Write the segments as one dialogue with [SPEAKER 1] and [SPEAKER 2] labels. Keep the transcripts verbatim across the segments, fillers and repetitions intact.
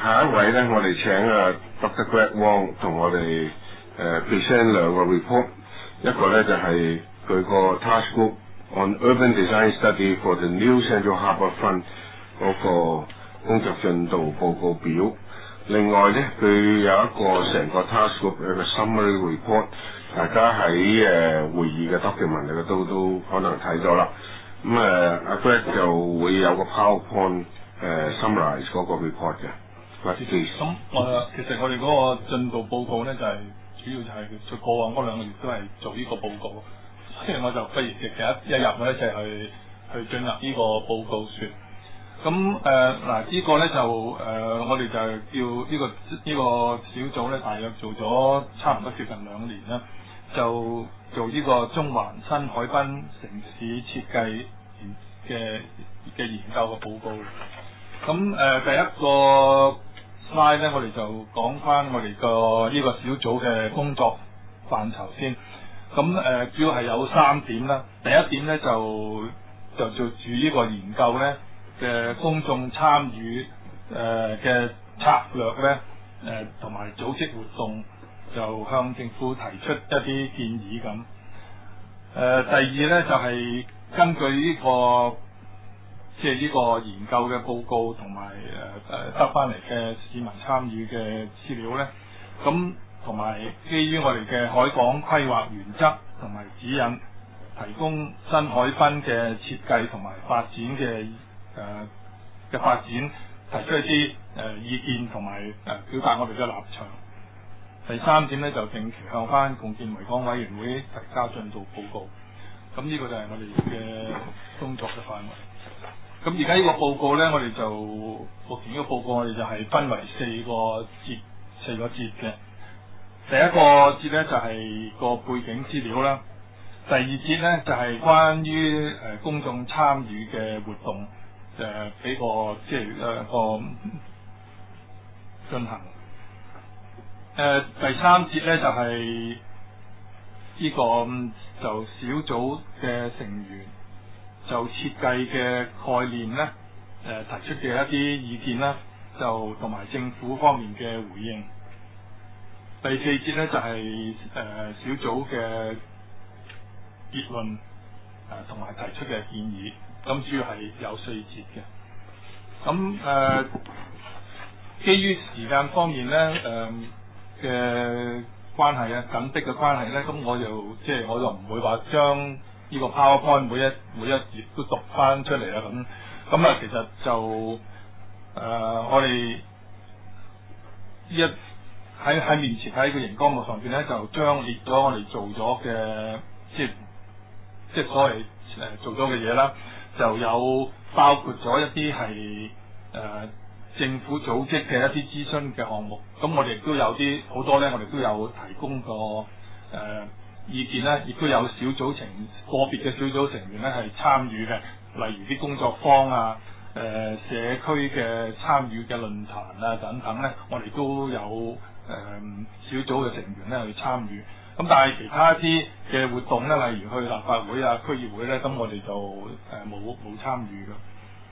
[SPEAKER 1] 下一位咧，我哋請啊 Doctor Greg Wong 同我哋誒、呃、present 兩個 report， 一個咧就係佢個 task group on urban design study for the new Central Harbour Front 嗰個工作進度報告表。另外咧，佢有一個成個 task group 有個 summary report， 大家喺誒、呃、會議嘅 document 嚟嘅都都可能睇咗啦。咁誒阿 Greg 就會有個 PowerPoint 誒、呃、summarize 嗰個 report 嘅。或者其實
[SPEAKER 2] 咁誒，其實我哋嗰個進度報告咧，就係、是、主要就係佢過往嗰兩個月都係做呢個報告，所以我就不如直接一一入咧就去去進入呢個報告説。咁誒嗱，呢個咧就誒、呃，我哋就叫呢、這個呢、這個小組咧，大約做咗差唔多接近兩年啦，就做呢個中環新海濱城市設計嘅嘅研究嘅報告。咁誒、呃、第一個 slide 咧，我哋就講翻我哋個呢個小組嘅工作範疇先。咁誒、呃、主要係有三點啦。第一點咧就就做住呢個研究咧嘅公眾參與誒嘅策略咧，誒同埋組織活動，就向政府提出一啲建議咁。誒、呃、第二咧就係、是、根據呢、這個即係呢個研究嘅報告同埋誒誒得翻嚟嘅市民參與嘅資料咧，咁同埋基於我哋嘅海港規劃原則同埋指引，提供新海濱嘅設計同埋發展嘅誒嘅發展，提出一啲誒、呃、意見同埋誒表達我哋嘅立場。第三點咧就定期向翻共建維港委員會提交進度報告。咁呢個就係我哋嘅工作嘅範圍。咁而家呢個報告咧，我哋就目前呢個報告我哋就係分為四個節，四個節嘅。第一個節咧就係、是、個背景資料啦。第二節咧就係、是、關於誒、呃、公眾參與嘅活動，誒、呃、俾個即係誒個進行。誒、呃、第三節咧就係、是、呢、這個就小組嘅成員就設計嘅概念咧，誒、呃、提出嘅一啲意見啦，就同埋政府方面嘅回應。第四節咧就係、是、誒、呃、小組嘅結論，誒同埋提出嘅建議。咁主要係有四節嘅。咁誒、呃，基於時間方面咧，誒嘅關係啊，緊迫嘅關係咧，咁我就即係我就唔會話將呢個 PowerPoint 每一每一頁都讀翻出嚟啦。咁咁啊，其實就誒、呃、我哋一喺喺面前喺個熒光幕上邊咧，就將列咗我哋做咗嘅即係即係所謂誒、呃、做咗嘅嘢啦，就有包括咗一啲係誒政府組織嘅一啲諮詢嘅項目。咁我哋亦都有啲好多咧，我哋都有提供個誒、呃、意見咧，亦都有小組成個別嘅小組成員咧係參與嘅，例如啲工作坊啊、誒、呃、社區嘅參與嘅論壇啊等等咧，我哋都有誒、呃、小組嘅成員咧去參與。咁但係其他啲嘅活動咧，例如去立法會啊、區議會咧，咁我哋就誒冇冇參與嘅。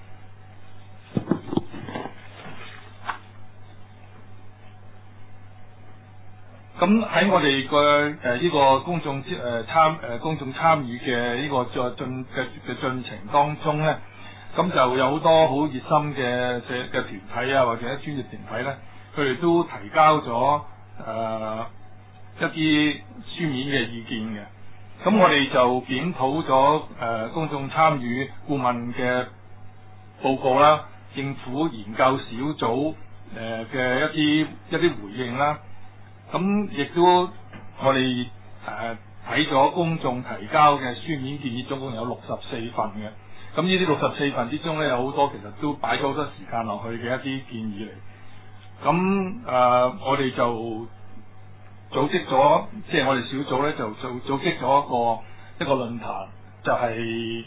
[SPEAKER 2] 咁喺我哋嘅誒呢個公眾誒、呃、參誒、呃、公眾參與嘅呢個進進嘅嘅進程當中咧，咁就有好多好熱心嘅嘅嘅團體啊，或者專業團體咧，佢哋都提交咗誒、呃、一啲書面嘅意見嘅。咁我哋就檢討咗誒公眾參與顧問嘅報告啦，政府研究小組誒嘅一啲一啲回應啦。咁亦都我哋誒睇咗公眾提交嘅書面建議，總共有六十四份嘅。咁呢啲六十四份之中咧，有好多其實都擺咗好多時間落去嘅一啲建議嚟。咁誒、呃，我哋就組織咗，即係我哋小組咧就組組織咗一個一個論壇，就係、是、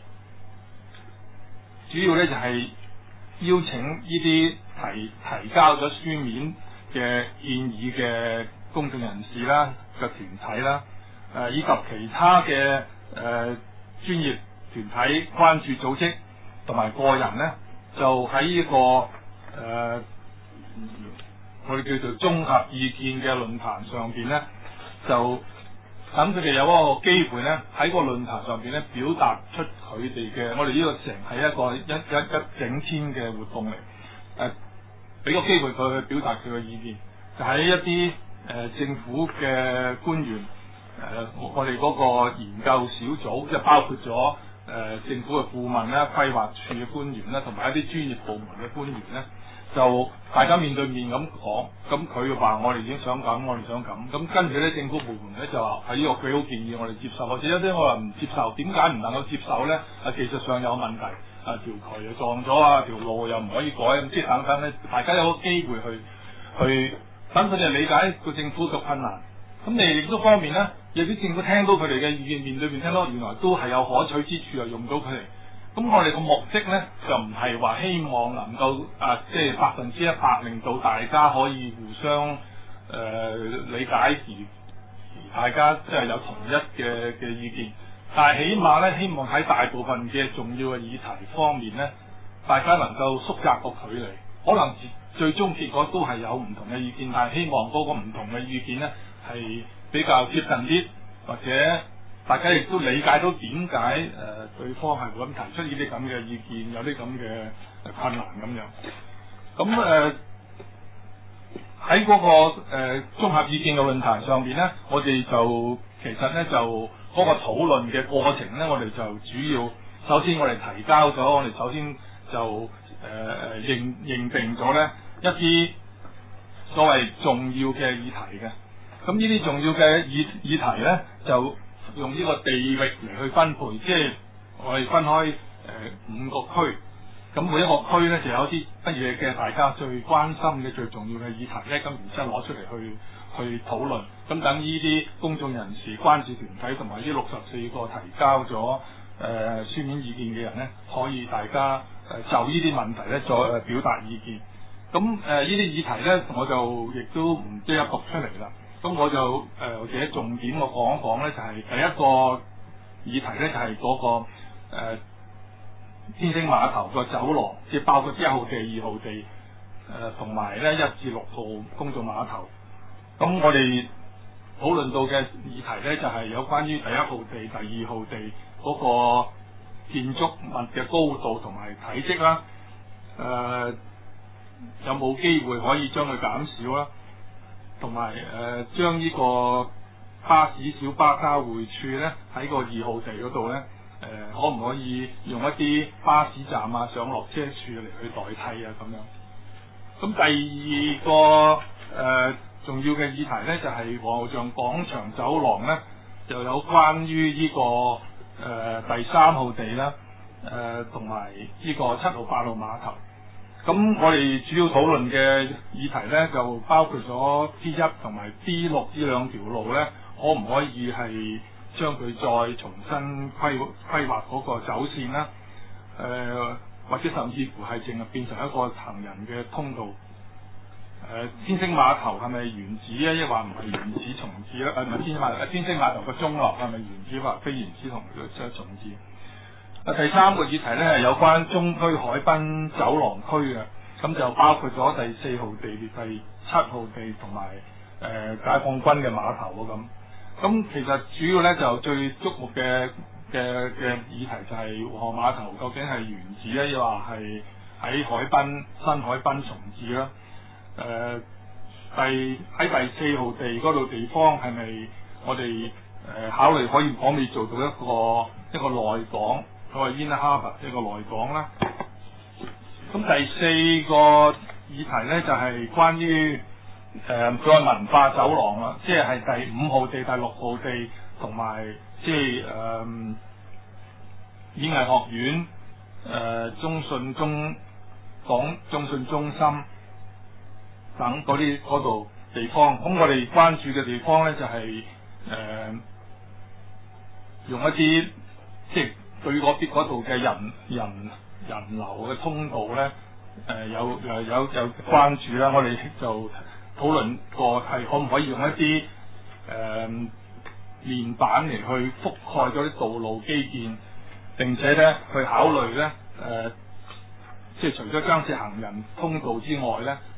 [SPEAKER 2] 主要咧就係、是、邀請呢啲提提交咗書面嘅建議嘅公眾人士啦嘅團體啦，誒、呃、以及其他嘅誒、呃、專業團體、關注組織同埋個人咧，就喺呢、這個誒叫做綜合意見嘅論壇上邊咧，就等佢哋有一個機會咧喺個論壇上邊咧表達出佢哋嘅，我哋呢個城係一個一一一整天嘅活動嚟，誒俾個機會佢去表達佢嘅意見，就喺一啲誒、呃、政府嘅官員，誒、呃、我哋嗰個研究小組，即係包括咗誒、呃、政府嘅顧問啦、規劃處嘅官員啦，同埋一啲專業部門嘅官員咧。就大家面對面咁講，咁佢話我哋已經想咁，我哋想咁，咁跟住咧政府部門咧就話係呢個幾好建議，我哋接受，或者有啲我話唔接受，點解唔能夠接受咧？啊技術上有問題，啊條渠又撞咗啊，條路又唔可以改，咁即係等等咧，大家有個機會去去等佢哋理解個政府嘅困難。咁你亦都方面咧，有啲政府聽到佢哋嘅意見，面對面聽到原來都係有可取之處，又用到佢哋。咁我哋個目的咧就唔係話希望能夠啊，即係百分之一百令到大家可以互相誒、呃、理解而而大家即係有同一嘅嘅意見，但係起碼咧希望喺大部分嘅重要嘅議題方面咧，大家能夠縮窄個距離。可能最終結果都係有唔同嘅意見，但係希望嗰個唔同嘅意見咧係比較接近啲，或者大家亦都理解到點解誒對方係會咁提出呢啲咁嘅意見，有啲咁嘅困難咁樣。咁誒喺嗰個誒、呃、綜合意見嘅論壇上邊咧，我哋就其實咧就嗰個討論嘅過程咧，我哋就主要首先我哋提交咗，我哋首先就誒誒、呃、認認定咗咧一啲所謂重要嘅議題嘅。咁呢啲重要嘅議議題咧就用呢個地域嚟去分配，即係我哋分開誒、呃、五個區，咁每一個區咧就有啲乜嘢嘅大家最關心嘅最重要嘅議題咧，咁然之後攞出嚟去去討論，咁等呢啲公眾人士、關注團體同埋呢六十四個提交咗誒、呃、書面意見嘅人咧，可以大家誒、呃、就呢啲問題咧再誒表達意見。咁誒、呃、呢啲議題咧，我就亦都唔即刻讀出嚟啦。咁我就誒、呃、或者重點我講一講咧，就係、是、第一個議題咧，就係、是、嗰、那個、呃、天星碼頭個走廊，即係包括一號地、二號地誒同埋咧一至六號公眾碼頭。咁我哋討論到嘅議題咧，就係、是、有關於第一號地、第二號地嗰個建築物嘅高度同埋體積啦，誒、呃、有冇機會可以將佢減少啦？同埋誒將呢個巴士小巴交匯處咧喺個二號地嗰度咧，誒、呃、可唔可以用一啲巴士站啊、上落車處嚟去代替啊咁樣？咁第二個誒、呃、重要嘅議題咧，就係、是、皇后像廣場走廊咧，就有關於呢、這個誒、呃、第三號地啦，誒同埋呢個七號、八號碼頭。咁我哋主要討論嘅議題咧，就包括咗 P 一同埋 D 六呢兩條路咧，可唔可以係將佢再重新規規劃嗰個走線啦？誒、呃，或者甚至乎係淨係變成一個行人嘅通道？誒、呃，天星碼頭係咪原址咧？抑或唔係原址重置咧？誒、呃，唔係天星碼頭，天星碼頭個鐘落係咪原址或非原址同即係重置？啊，第三個議題咧係有關中區海濱走廊區嘅，咁就包括咗第四號地、第七號地同埋誒解放軍嘅碼頭啊咁。咁其實主要咧就最矚目嘅嘅嘅議題就係皇后碼頭究竟係原址咧，亦話係喺海濱新海濱重置啦。誒、呃，第喺第四號地嗰度地方係咪我哋誒、呃、考慮可以可唔可以做到一個一個內港？所謂 Inner Harbour 一個內港啦。咁第四個議題咧就係、是、關於誒所謂文化走廊啦，即係第五號地、第六號地同埋即係誒演藝學院、誒、呃、中信中港中信中心等嗰啲嗰度地方。咁我哋關注嘅地方咧就係、是、誒、呃、用一啲即係。對嗰啲嗰度嘅人人人流嘅通道咧，誒、呃、有誒有有關注啦。我哋就討論過係可唔可以用一啲誒、呃、面板嚟去覆蓋咗啲道路基建，並且咧去考慮咧誒，即係除咗增設行人通道之外咧，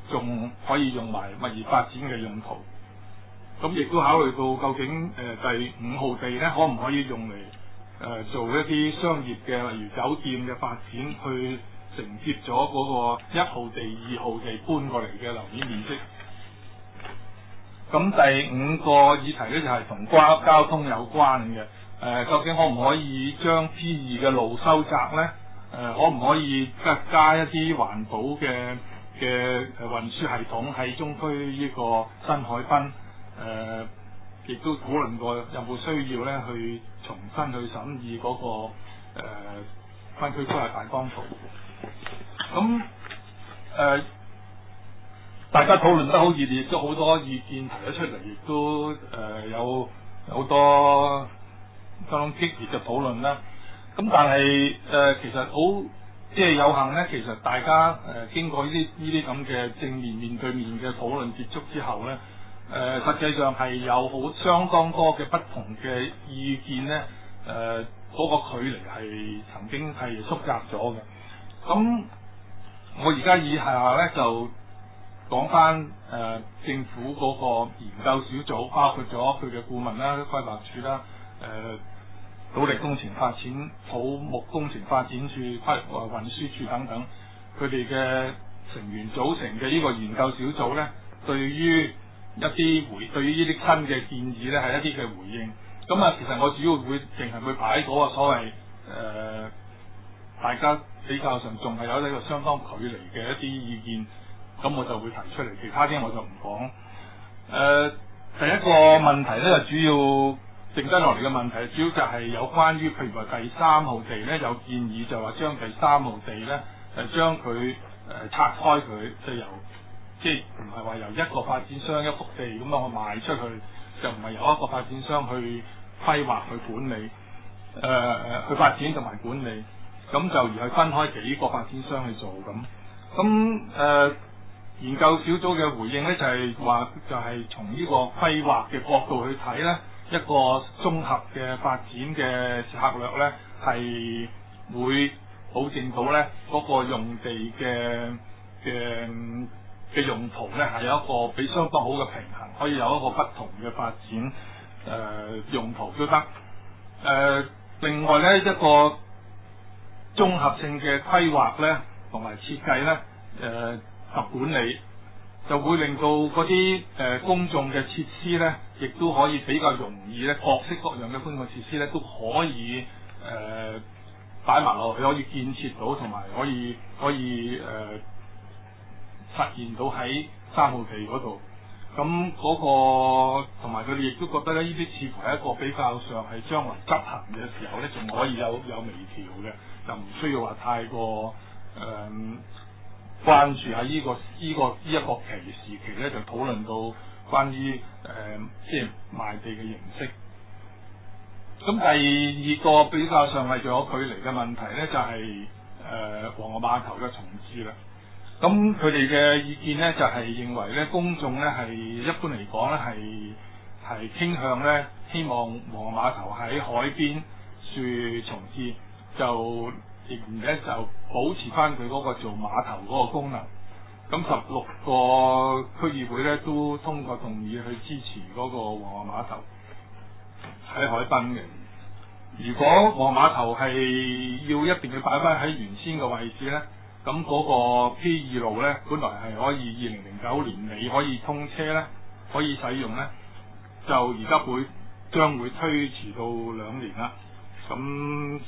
[SPEAKER 2] 仲可以用埋物業發展嘅用途。咁亦都考慮到究竟誒、呃、第五號地咧，可唔可以用嚟誒、呃、做一啲商業嘅，例如酒店嘅發展，去承接咗嗰個一號地、二號地搬過嚟嘅樓面面積。咁第五個議題咧就係同關交通有關嘅，誒、呃、究竟可唔可以將 P 二嘅路收窄咧？誒、呃、可唔可以加加一啲環保嘅嘅運輸系統喺中區呢個新海濱？誒、呃，亦都討論過有冇需要咧去重新去審議嗰、那個誒、呃、分區規劃大綱圖。咁誒、呃，大家討論得好熱烈，亦都好多意見提咗出嚟，亦都誒、呃、有好多相當激烈嘅討論啦。咁但係誒、呃，其實好即係有幸咧，其實大家誒、呃、經過呢啲呢啲咁嘅正面面對面嘅討論結束之後咧。誒、呃，實際上係有好相當多嘅不同嘅意見咧，誒、呃，嗰、那個距離係曾經係縮窄咗嘅。咁我而家以下咧就講翻誒政府嗰個研究小組，包括咗佢嘅顧問啦、規劃署啦、誒、呃、土力工程發展、土木工程發展處、規劃運輸處等等，佢哋嘅成員組成嘅呢個研究小組咧，對於一啲回對於呢啲新嘅建議咧，係一啲嘅回應。咁啊，其實我主要會淨係會擺嗰個所謂誒、呃，大家比較上仲係有呢個相當距離嘅一啲意見，咁我就會提出嚟。其他啲我就唔講。誒、呃，第一個問題咧，就主要剩低落嚟嘅問題，主要就係有關於譬如話第三號地咧，有建議就話將第三號地咧誒將佢誒、呃、拆開佢，就由即係唔係話由一個發展商一幅地咁樣去賣出去，就唔係由一個發展商去規劃去管理，誒、呃、誒去發展同埋管理，咁就而係分開幾個發展商去做咁。咁誒、呃、研究小組嘅回應咧就係、是、話就係從呢個規劃嘅角度去睇咧，一個綜合嘅發展嘅策略咧係會保證到咧嗰、那個用地嘅嘅。嘅用途咧係有一個比相當好嘅平衡，可以有一個不同嘅發展誒、呃、用途都得。誒、呃、另外咧一個綜合性嘅規劃咧同埋設計咧誒及管理，就會令到嗰啲誒公眾嘅設施咧，亦都可以比較容易咧，各式各樣嘅公共設施咧都可以誒擺埋落去，可以建設到，同埋可以可以誒。呃實現到喺三號地嗰度，咁嗰、那個同埋佢哋亦都覺得咧，呢啲似乎係一個比較上係將來執行嘅時候咧，仲可以有有微調嘅，就唔需要話太過誒、呃、關注喺呢、這個呢、這個呢一、這個期時期咧，就討論到關於誒、呃、即係賣地嘅形式。咁第二個比較上係仲有距離嘅問題咧，就係、是、誒、呃、皇后碼頭嘅重置啦。咁佢哋嘅意見咧，就係、是、認為咧，公眾咧係一般嚟講咧係係傾向咧，希望皇后碼頭喺海邊處重置，就仍然咧就保持翻佢嗰個做碼頭嗰個功能。咁十六個區議會咧都通過動議去支持嗰個皇后碼頭喺海濱嘅。如果皇后碼頭係要一定要擺翻喺原先嘅位置咧，咁嗰個 P 二路咧，本來係可以二零零九年尾可以通車咧，可以使用咧，就而家會將會推遲到兩年啦。咁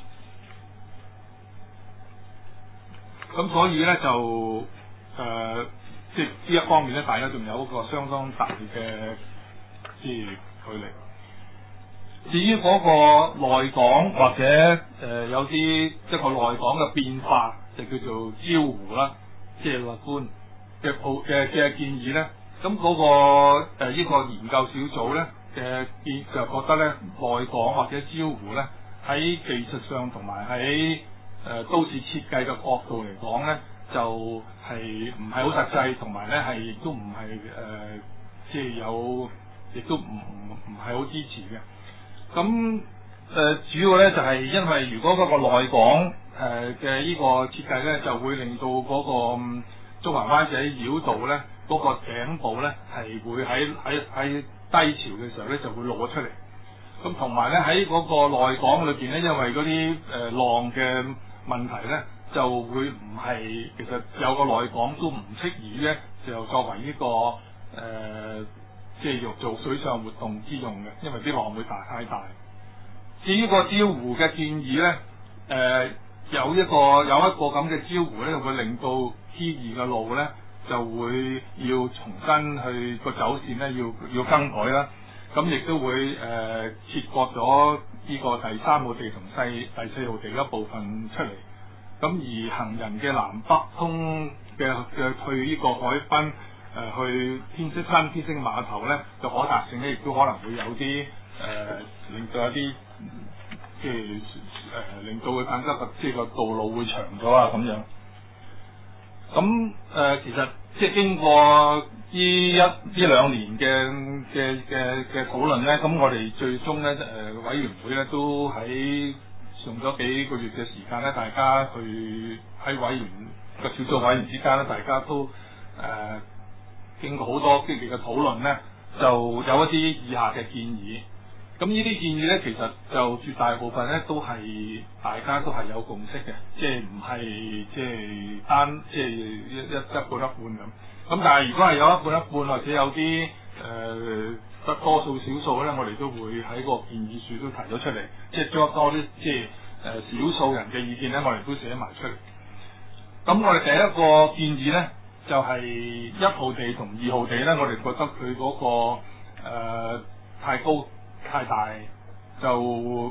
[SPEAKER 2] 咁所以咧就誒、呃，即係呢一方面咧，大家仲有一個相當大嘅即係距離。至於嗰個內港或者誒、呃、有啲一個內港嘅變化，就叫做礁湖啦，即係樂觀嘅鋪嘅嘅建議咧。咁嗰、那個誒呢、呃這個研究小組咧嘅建就覺得咧，內港或者礁湖咧喺技術上同埋喺誒都市設計嘅角度嚟講咧，就係唔係好實際，同埋咧係亦都唔係誒即係有，亦都唔唔唔係好支持嘅。咁誒、呃、主要咧就係、是、因為如果嗰個內港誒嘅呢個設計咧，就會令到嗰、那個中環灣仔繞道咧嗰、那個頂部咧係會喺喺喺低潮嘅時候咧就會攞出嚟。咁同埋咧喺嗰個內港裏邊咧，因為嗰啲誒浪嘅問題咧，就會唔係其實有個內港都唔適宜咧，就作為呢、這個誒、呃、即係用做水上活動之用嘅，因為啲浪會大太大。至於個礁湖嘅建議咧，誒、呃、有一個有一個咁嘅礁湖咧，會令到 T 二嘅路咧就會要重新去個走線咧要要更改啦。咁亦都會誒、呃、切割咗呢個第三號地同細第四號地一部分出嚟。咁而行人嘅南北通嘅嘅去呢個海濱誒、呃、去天星新天星碼頭咧，就可達性咧，亦都可能會有啲誒、呃、令到有啲即係誒令到佢更加個即係個道路會長咗啊咁樣。咁誒、呃、其實即係經過呢一呢兩年嘅嘅嘅嘅討論咧，咁我哋最終咧誒委員會咧都喺用咗幾個月嘅時間咧，大家去喺委員個小組委員之間咧，大家都誒、呃、經過好多激烈嘅討論咧，就有一啲以下嘅建議。咁呢啲建議咧，其實就絕大部分咧都係大家都係有共識嘅，即係唔係即係單即係一一一半一半咁。咁但係如果係有一半一半或者有啲誒得多數少數咧，我哋都會喺個建議書都提咗出嚟，即係將多啲即係誒少數人嘅意見咧，我哋都寫埋出嚟。咁我哋第一個建議咧，就係、是、一號地同二號地咧，我哋覺得佢嗰、那個、呃、太高太大，就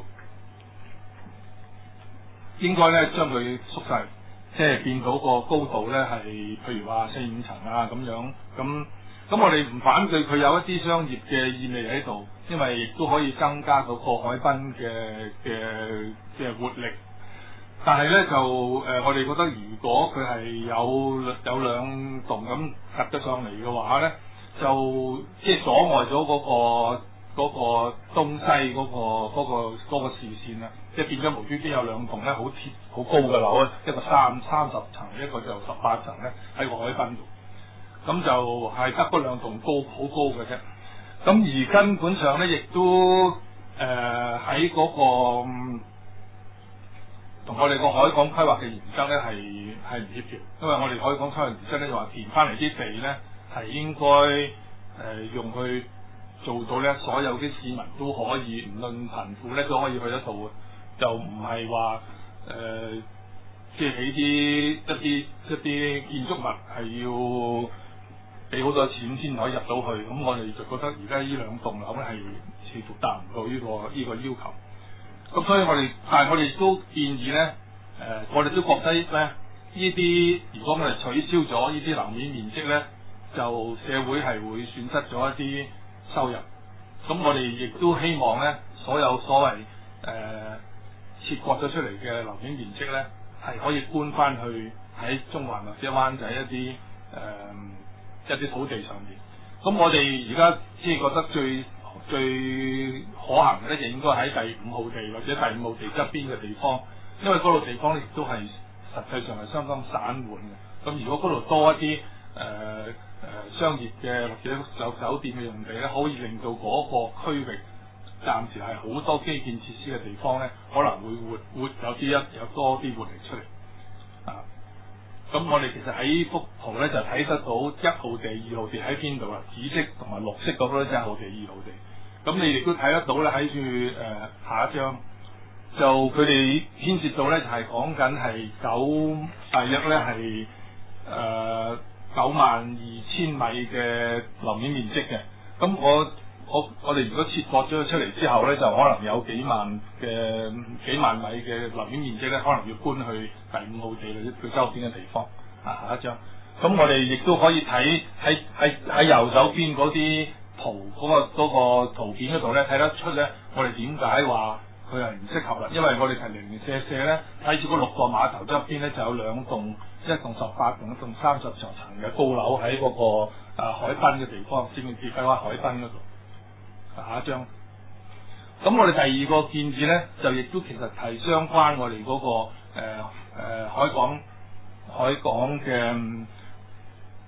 [SPEAKER 2] 應該咧將佢縮細，即係變到個高度咧係譬如話四五層啊咁樣。咁咁我哋唔反對佢有一啲商業嘅意味喺度，因為亦都可以增加到個海濱嘅嘅嘅活力。但係咧就誒、呃，我哋覺得如果佢係有有兩棟咁夾得上嚟嘅話咧，就即係阻礙咗嗰個嗰個東西嗰個嗰個嗰個視線啦，即係變咗無端端有兩棟咧好貼好高嘅樓咧，一個三三十層，一個就十八層咧喺個海濱度，咁就係得嗰兩棟高好高嘅啫。咁而根本上咧，亦都誒喺嗰個同我哋個海港規劃嘅原則咧係係唔協調，因為我哋海港規劃原則咧就話填翻嚟啲地咧係應該誒、呃、用去做到咧所有啲市民都可以唔論貧富咧都可以去得到嘅，就唔係話誒即係起啲一啲一啲建築物係要俾好多錢先可以入到去，咁我哋就覺得而家呢兩棟樓咧係似乎達唔到呢個呢個要求。咁所以我哋，但係我哋都建議咧，誒、呃，我哋都覺得咧，呢啲如果我哋取消咗呢啲樓面面積咧，就社會係會損失咗一啲收入。咁我哋亦都希望咧，所有所謂誒、呃、切割咗出嚟嘅樓面面積咧，係可以搬翻去喺中環或者灣仔一啲誒、呃、一啲土地上面。咁我哋而家即係覺得最最可行嘅咧，就應該喺第五號地或者第五號地側邊嘅地方，因為嗰度地方咧亦都係實際上係相當散緩嘅。咁如果嗰度多一啲誒誒商業嘅或者有酒店嘅用地咧，可以令到嗰個區域暫時係好多基建設施嘅地方咧，可能會活活有啲一有多啲活力出嚟啊！咁我哋其實喺幅圖咧就睇得到一號地、二號地喺邊度啦，紫色同埋綠色嗰個咧就係一號地、二號地。咁你亦都睇得到咧，喺住誒下一張，就佢哋牽涉到咧就係講緊係九大約咧係誒九萬二千米嘅樓面面積嘅。咁我我我哋如果切割咗佢出嚟之後咧，就可能有幾萬嘅幾萬米嘅樓面面積咧，可能要搬去第五號地或者佢周邊嘅地方。啊，下一張。咁我哋亦都可以睇喺喺喺右手邊嗰啲圖嗰、嗰個、嗰個圖片嗰度咧，睇得出咧，我哋點解話佢係唔適合啦？因為我哋係零零舍舍咧，睇住嗰六個碼頭側邊咧，就有兩棟，一棟十八棟，一棟三十層層嘅高樓喺嗰、嗰個、啊、海濱嘅地方，先至接喺海濱嗰度。下一張。咁我哋第二個建議咧，就亦都其實係相關我哋嗰、嗰個誒誒、呃呃、海港海港嘅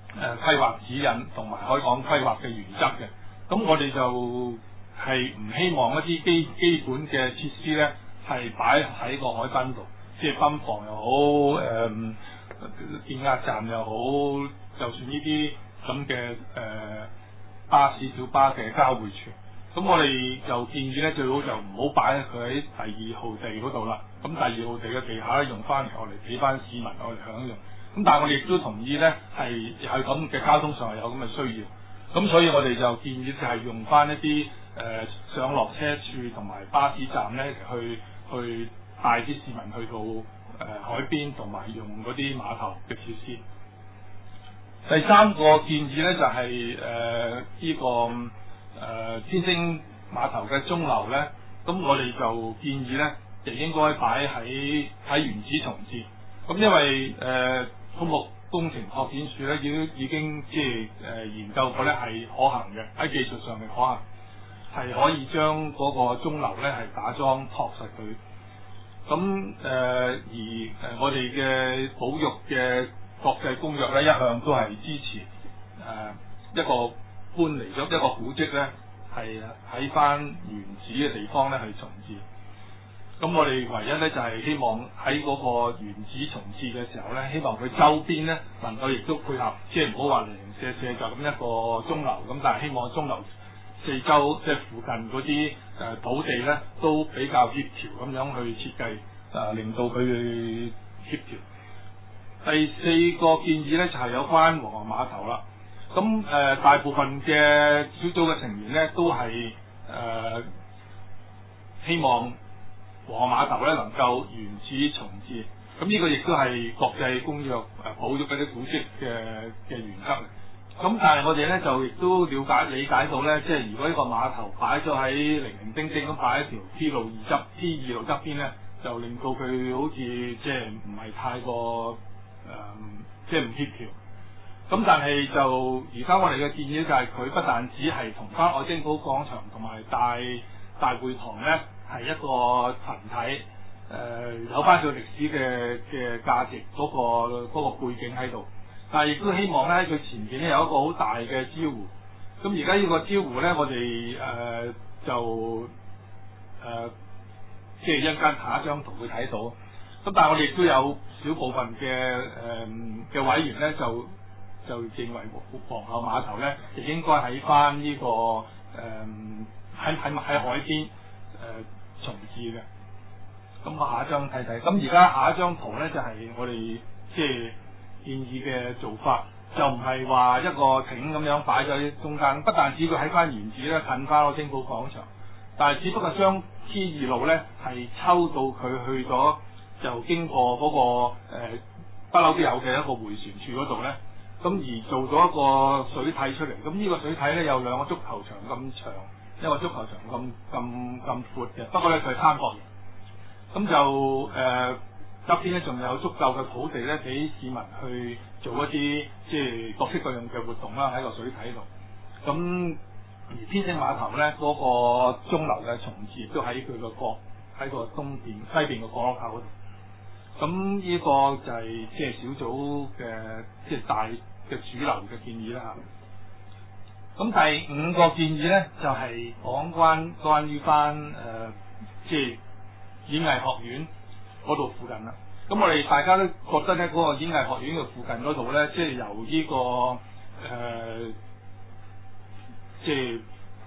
[SPEAKER 2] 誒規劃指引同埋海港規劃嘅原則嘅。咁我哋就係唔希望一啲基基本嘅設施咧係擺喺個海濱度，即係泵房又好，誒、嗯、電壓站又好，就算呢啲咁嘅誒巴士小巴嘅交匯處。咁我哋就建議咧，最好就唔好擺佢喺第二號地嗰度啦。咁第二號地嘅地下咧，用翻嚟我哋俾翻市民我哋享用。咁但係我哋亦都同意咧，係係咁嘅交通上係有咁嘅需要。咁所以我哋就建議就係用翻一啲誒、呃、上落車處同埋巴士站咧，去去帶啲市民去到誒、呃、海邊，同埋用嗰啲碼頭嘅設施。第三個建議咧就係誒呢個。誒、呃、天星碼頭嘅鐘樓咧，咁我哋就建議咧，就應該擺喺喺原址重置。咁因為誒土木工程拓展署咧已經已經即係誒研究過咧係可行嘅，喺技術上嘅可行，係可以將嗰個鐘樓咧係打樁托實佢。咁誒、呃、而誒我哋嘅保育嘅國際公約咧一向都係支持誒、呃、一個。搬嚟咗一個古蹟咧，係喺翻原址嘅地方咧去重置。咁我哋唯一咧就係、是、希望喺嗰個原址重置嘅時候咧，希望佢周邊咧能夠亦都配合，即係唔好話零零舍舍就咁一個鐘樓咁，但係希望鐘樓四周即係附近嗰啲誒土地咧都比較協調咁樣去設計，誒、呃、令到佢協調。第四個建議咧就係、是、有關皇后碼頭啦。咁誒、呃、大部分嘅小組嘅成員咧，都係誒、呃、希望皇后碼頭咧能夠原址重置。咁呢個亦都係國際公約誒、呃、保育嗰啲古蹟嘅嘅原則。咁但係我哋咧就亦都了解理解到咧，即係如果呢個碼頭擺咗喺零零丁丁咁擺喺條 T 路二側 T 二路側邊咧，就令到佢好似即係唔係太過誒、呃、即係唔協調。咁但係就而家我哋嘅建議就係佢不但只係同翻愛丁堡廣場同埋大大會堂咧係一個群體，誒、呃、有翻佢歷史嘅嘅價值嗰、嗰個嗰個背景喺度，但係亦都希望咧喺佢前面咧有一個好大嘅礁湖。咁而家呢個礁湖咧，我哋誒、呃、就誒、呃、即係一陣間下一張圖會睇到。咁但係我哋亦都有少部分嘅誒嘅委員咧就。就認為皇后碼頭咧，就應該喺翻呢個誒喺喺喺海邊誒、呃、重置嘅。咁我下一張睇睇。咁而家下一張圖咧，就係、是、我哋即係建議嘅做法，就唔係話一個艇咁樣擺咗喺中間，不但止佢喺翻原址咧近翻愛丁堡廣場，但係只不過將 T 二路咧係抽到佢去咗，就經過嗰、那個誒不嬲都有嘅一個迴旋處嗰度咧。咁而做咗一個水體出嚟，咁呢個水體咧有兩個足球場咁長，一個足球場咁咁咁闊嘅。不過咧佢係三角形，咁就誒側邊咧仲有足夠嘅土地咧俾市民去做一啲即係各式各樣嘅活動啦喺個水體度。咁而天星碼頭咧嗰、那個鐘樓嘅重置都喺佢個角喺個東邊西邊個角落口度。咁呢個就係即係小組嘅即係大嘅主流嘅建議啦嚇。咁第五個建議咧就係、是、講關關於翻誒即係演藝學院嗰度附近啦。咁我哋大家都覺得咧嗰、那個演藝學院嘅附近嗰度咧，即係由呢、這個誒即係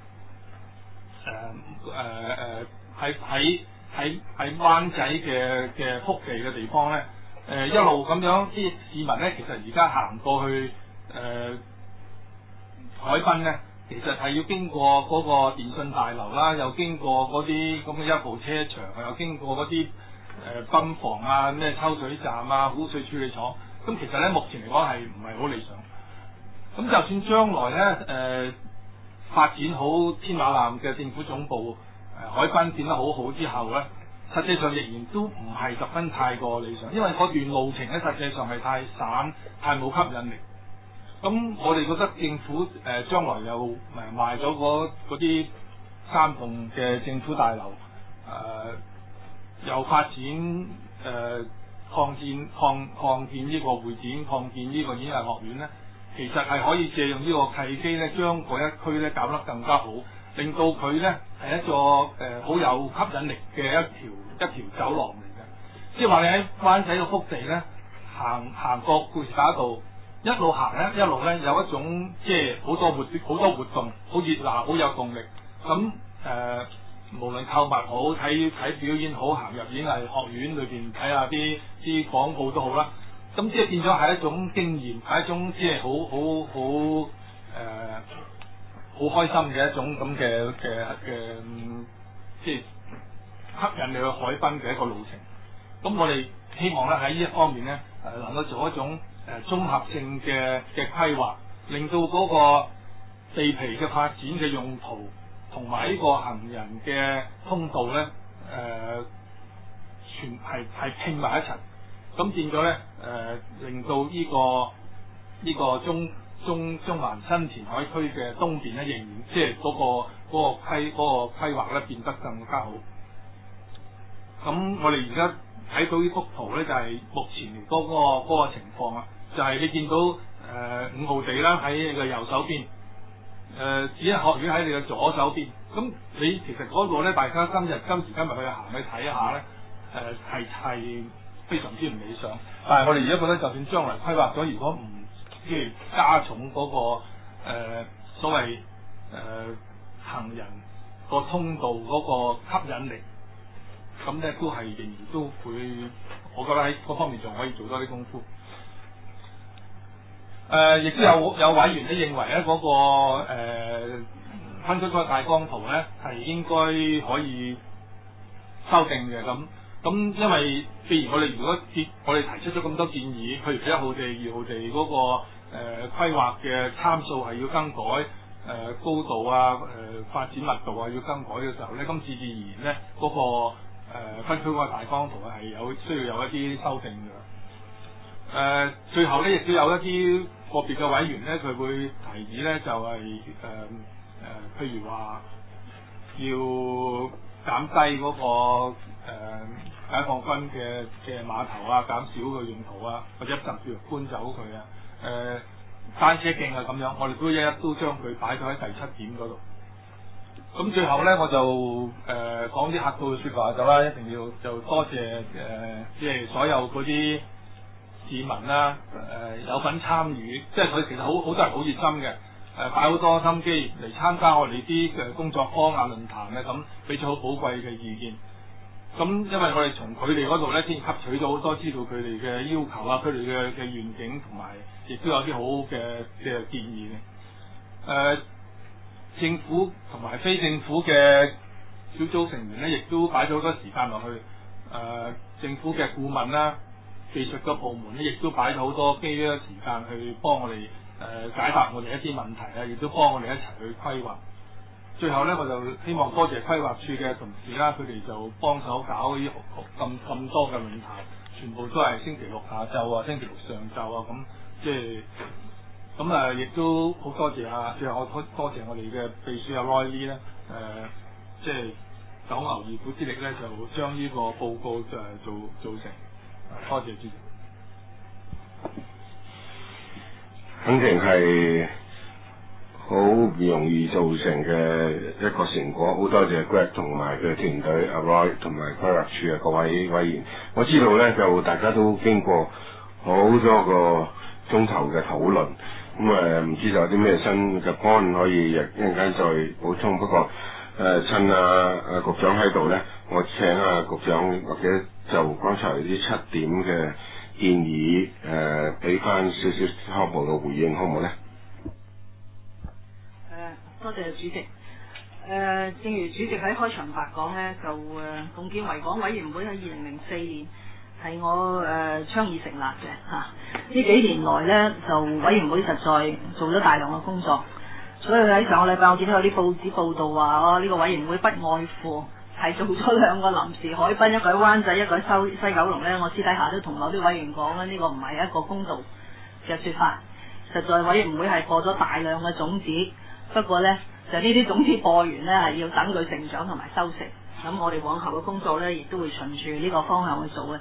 [SPEAKER 2] 誒誒誒喺喺。喺喺灣仔嘅嘅福地嘅地方咧，誒、呃、一路咁樣啲市民咧，其實而家行過去誒、呃、海濱咧，其實係要經過嗰個電信大樓啦，又經過嗰啲咁嘅一號車場，又經過嗰啲誒泵房啊、咩抽水站啊、污水處理廠。咁其實咧，目前嚟講係唔係好理想。咁就算將來咧誒、呃、發展好天馬南嘅政府總部。海濱建得好好之後咧，實際上仍然都唔係十分太過理想，因為嗰段路程咧實際上係太散，太冇吸引力。咁我哋覺得政府誒、呃、將來又誒賣咗嗰啲三棟嘅政府大樓，誒、呃、又發展誒、呃、擴建擴擴建呢個會展，擴建呢個演藝學院咧， 其實係可以借用呢個契機咧，將嗰一區咧搞得更加好，令到佢咧係一個誒好有吸引力嘅一條一條走廊嚟嘅。即係話你喺灣仔嘅福地咧，行行過告士打道，一路行咧，一路咧有一種即係好多活好多活動，好熱鬧，好有動力。咁誒、呃，無論購物好，睇睇表演好，行入演藝學院裏邊睇下啲啲廣告都好啦。咁即係變咗係一種經驗，係一種即係好好好誒好開心嘅一種咁嘅嘅嘅，即係吸引你去海濱嘅一個路程。咁我哋希望咧喺呢一方面咧，誒能夠做一種誒綜合性嘅嘅規劃，令到嗰個地皮嘅發展嘅用途同埋呢個行人嘅通道咧，誒、呃、全係係拼埋一齊。咁變咗咧，誒、呃、令到呢、這個呢、這個中中中環新填海區嘅東邊咧，仍然即係嗰個嗰、那個規嗰、那個規劃咧變得更加好。咁我哋而家睇到呢幅圖咧，就係、是、目前嗰、那個嗰、那個情況啊，就係、是、你見到誒、呃、五號地啦，喺你嘅右手邊，誒紫仁學院喺你嘅左手邊。咁你其實嗰個咧，大家今日今時今日去行去睇一下咧，誒係係非常之唔理想。但係我哋而家覺得，就算將來規劃咗，如果唔即係加重嗰、那個、呃、所謂誒、呃、行人個通道嗰個吸引力，咁咧都係仍然都會，我覺得喺嗰方面仲可以做多啲功夫。誒、呃，亦都有有委員咧認為咧嗰、那個誒分區嗰個大綱圖咧係應該可以修訂嘅咁。咁因為既然我哋如果結我哋提出咗咁多建議，譬如一號地、二號地嗰、那個誒、呃、規劃嘅參數係要更改，誒、呃、高度啊、誒、呃、發展密度啊要更改嘅時候咧，咁自自然然咧嗰個誒、呃、分區嗰個大綱圖係有需要有一啲修訂嘅。誒、呃、最後咧亦都有一啲個別嘅委員咧，佢會提議咧就係誒誒譬如話要減低嗰、那個誒、呃解放軍嘅嘅碼頭啊，減少個用途啊，或者甚至乎搬走佢啊。誒、呃、單車徑啊咁樣，我哋都一一都將佢擺咗喺第七點嗰度。咁最後咧，我就誒、呃、講啲客套嘅説話就啦，一定要就多謝誒即係所有嗰啲市民啦，誒、呃、有份參與，即係佢其實好好多人好熱心嘅，誒、呃、擺好多心機嚟參加我哋啲嘅工作坊啊、論壇咧，咁俾咗好寶貴嘅意見。咁因為我哋從佢哋嗰度咧，先吸取咗好多，知道佢哋嘅要求啊，佢哋嘅嘅願景，同埋亦都有啲好嘅嘅建議嘅。誒、呃，政府同埋非政府嘅小組成員咧，亦都擺咗好多時間落去。誒、呃，政府嘅顧問啦、技術嘅部門咧，亦都擺咗好多機嘅時間去幫我哋誒、呃、解答我哋一啲問題啊，亦都幫我哋一齊去規劃。最後咧，我就希望多謝規劃處嘅同事啦，佢哋就幫手搞呢咁咁多嘅論壇，全部都係星期六下晝啊，星期六上晝啊，咁即係咁啊，亦都好多謝啊！最後我多多謝我哋嘅秘書阿 Roy Lee 咧，誒，即係九牛二虎之力咧，就將呢個報告誒做做成。多謝主席。
[SPEAKER 1] 肯定係好唔容易造成嘅一個成果，好多謝 Greg 同埋佢團隊阿 Roy 同埋規劃處嘅各位委員。我知道咧，就大家都經過好多個鐘頭嘅討論，咁誒唔知道有啲咩新嘅 point 可以一陣間再補充。不過誒、呃、趁阿、啊、阿局長喺度咧，我請阿、啊、局長或者就剛才啲七點嘅建議誒俾翻少少初步嘅回應，好唔好咧？
[SPEAKER 3] 多謝主席。誒、呃，正如主席喺開場白講咧，就誒共建維港委員會喺二零零四年係我誒、呃、倡議成立嘅嚇。呢、啊、幾年來咧，就委員會實在做咗大量嘅工作，所以喺上個禮拜我見到有啲報紙報道話，哦呢、這個委員會不外乎係做咗兩個臨時海濱，一個喺灣仔，一個喺西西九龍咧。我私底下都同某啲委員講咧，呢、這個唔係一個公道嘅説法。實在委員會係播咗大量嘅種子。不過呢，就呢啲種子播完呢，係要等佢成長同埋收成。咁我哋往後嘅工作呢，亦都會循住呢個方向去做嘅。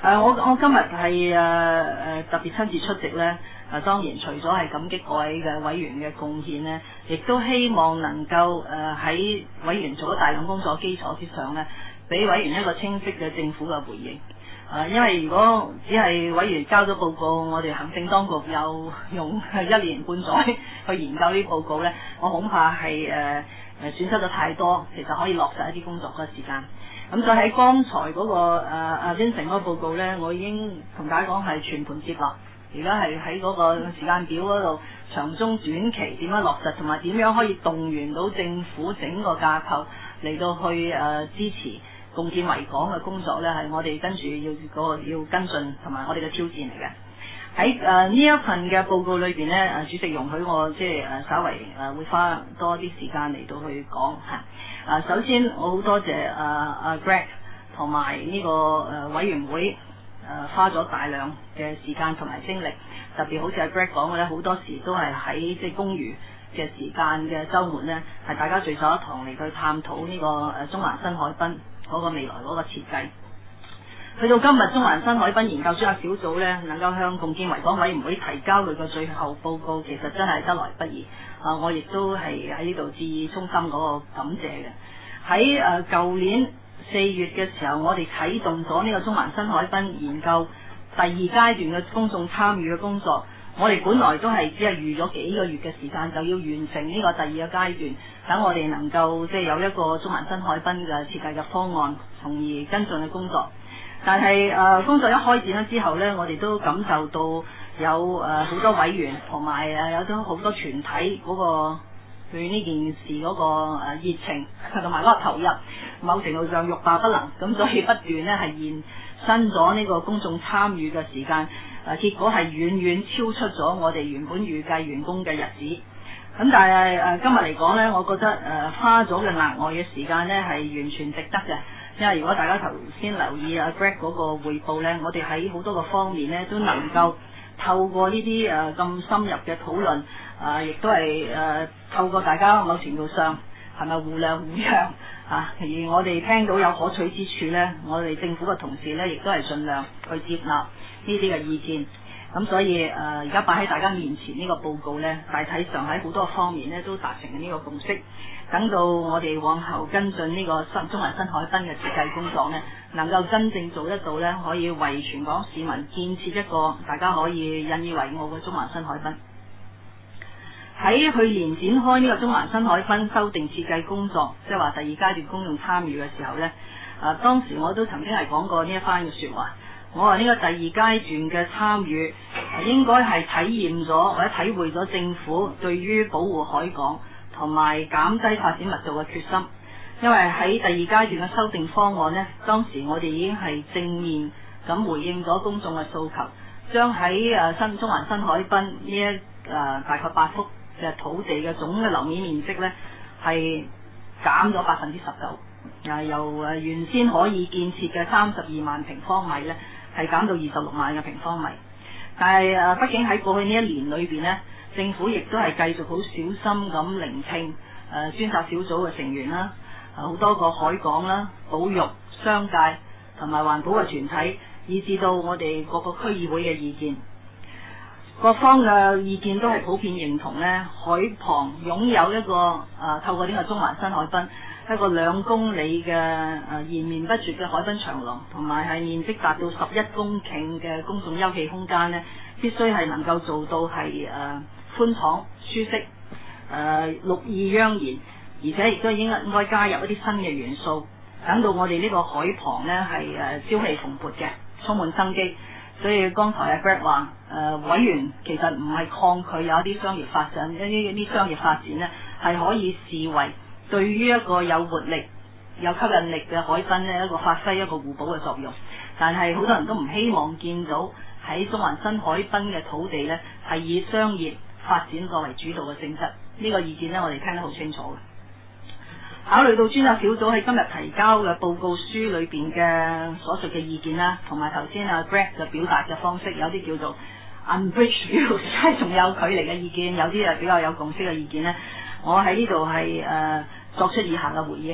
[SPEAKER 3] 呃、我我今日係誒誒特別親自出席咧。誒、啊、當然除咗係感激各位嘅委員嘅貢獻呢，亦都希望能夠誒喺、呃、委員做咗大量工作基礎之上呢，俾委員一個清晰嘅政府嘅回應。誒、啊，因為如果只係委員交咗報告，我哋行政當局又用一年半載去研究呢啲報告呢，我恐怕係誒誒損失咗太多，其實可以落實一啲工作嘅時間。咁所以喺剛才嗰、那個誒阿 Vincent 嗰個報告呢，我已經同大家講係全盤接落。而家係喺嗰個時間表嗰度，長中短期點樣落實，同埋點樣可以動員到政府整個架構嚟到去誒、呃、支持共建維港嘅工作呢，係我哋跟住要嗰個要跟進同埋我哋嘅挑戰嚟嘅。喺誒呢一份嘅報告裏邊呢，誒主席容許我即係誒稍微誒會花多啲時間嚟到去講嚇。誒首先我好多謝誒阿 Greg 同埋呢個誒委員會。誒、呃、花咗大量嘅時間同埋精力，特別好似阿 Greg 講嘅咧，好多時都係喺即係公餘嘅時間嘅週末呢，係大家聚首一堂嚟去探討呢、這個誒、呃、中環新海濱嗰個未來嗰個設計。去到今日，中環新海濱研究專責小組呢，能夠向共建維港委員會提交佢個最後報告，其實真係得來不易。啊、呃，我亦都係喺呢度致以衷心嗰個感謝嘅。喺誒舊年四月嘅時候，我哋啟動咗呢個中環新海濱研究第二階段嘅公眾參與嘅工作。我哋本來都係只係預咗幾個月嘅時間，就要完成呢個第二個階段，等我哋能夠即係有一個中環新海濱嘅設計嘅方案，從而跟進嘅工作。但係誒、呃、工作一開展咗之後呢，我哋都感受到有誒好、呃、多委員同埋誒有咗好多團體嗰、那個對呢件事嗰個誒熱情同埋嗰個投入，某程度上欲罷不能，咁所以不斷呢係延伸咗呢個公眾參與嘅時間，誒、呃、結果係遠遠超出咗我哋原本預計完工嘅日子。咁但係誒、呃、今日嚟講呢，我覺得誒、呃、花咗嘅額外嘅時間呢係完全值得嘅，因為如果大家頭先留意阿 Greg 嗰個匯報呢，我哋喺好多個方面呢都能夠透過呢啲誒咁深入嘅討論，啊、呃，亦都係誒、呃、透過大家某程度上係咪互諒互讓啊？而我哋聽到有可取之處呢，我哋政府嘅同事呢亦都係盡量去接納呢啲嘅意見。咁所以誒而家擺喺大家面前呢個報告呢，大體上喺好多方面呢都達成呢個共識。等到我哋往後跟進呢個新中環新海濱嘅設計工作呢，能夠真正做得到呢，可以為全港市民建設一個大家可以引以為傲嘅中環新海濱。喺去年展開呢個中環新海濱修訂設計工作，即係話第二階段公眾參與嘅時候呢，啊當時我都曾經係講過呢一番嘅説話。我話呢個第二階段嘅參與，應該係體驗咗或者體會咗政府對於保護海港同埋減低發展密度嘅決心。因為喺第二階段嘅修訂方案呢，當時我哋已經係正面咁回應咗公眾嘅訴求，將喺誒新中環新海濱呢一誒大概八幅嘅土地嘅總嘅樓面面積呢，係減咗百分之十九，啊由誒原先可以建設嘅三十二萬平方米呢，係減到二十六萬嘅平方米。但係誒，畢竟喺過去呢一年裏邊呢，政府亦都係繼續好小心咁聆聽誒專責小組嘅成員啦，好多個海港啦、保育、商界同埋環保嘅團體，以至到我哋各個區議會嘅意見，各方嘅意見都係普遍認同呢，海旁擁有一個誒、呃、透過呢個中環新海濱一個兩公里嘅誒延綿不絕嘅海濱長廊，同埋係面積達到十一公頃嘅公眾休憩空間呢，必須係能夠做到係誒寬敞舒適，誒綠意盎然，而且亦都應應該加入一啲新嘅元素，等到我哋呢個海旁呢係誒朝氣蓬勃嘅，充滿生機。所以剛才阿 Greg 話誒、呃、委員其實唔係抗拒有一啲商業發展，一啲一啲商業發展呢係可以視為對於一個有活力、有吸引力嘅海濱呢一個發揮一個互補嘅作用。但係好多人都唔希望見到喺中環新海濱嘅土地呢係以商業發展作為主導嘅性質。呢、這個意見呢，我哋聽得好清楚嘅。考慮到專責小組喺今日提交嘅報告書裏邊嘅所述嘅意見啦，同埋頭先阿 Greg 嘅表達嘅方式，有啲叫做 unbridged views， 即係仲有距離嘅意見，有啲係比較有共識嘅意見呢，我喺呢度係誒作出以下嘅回應。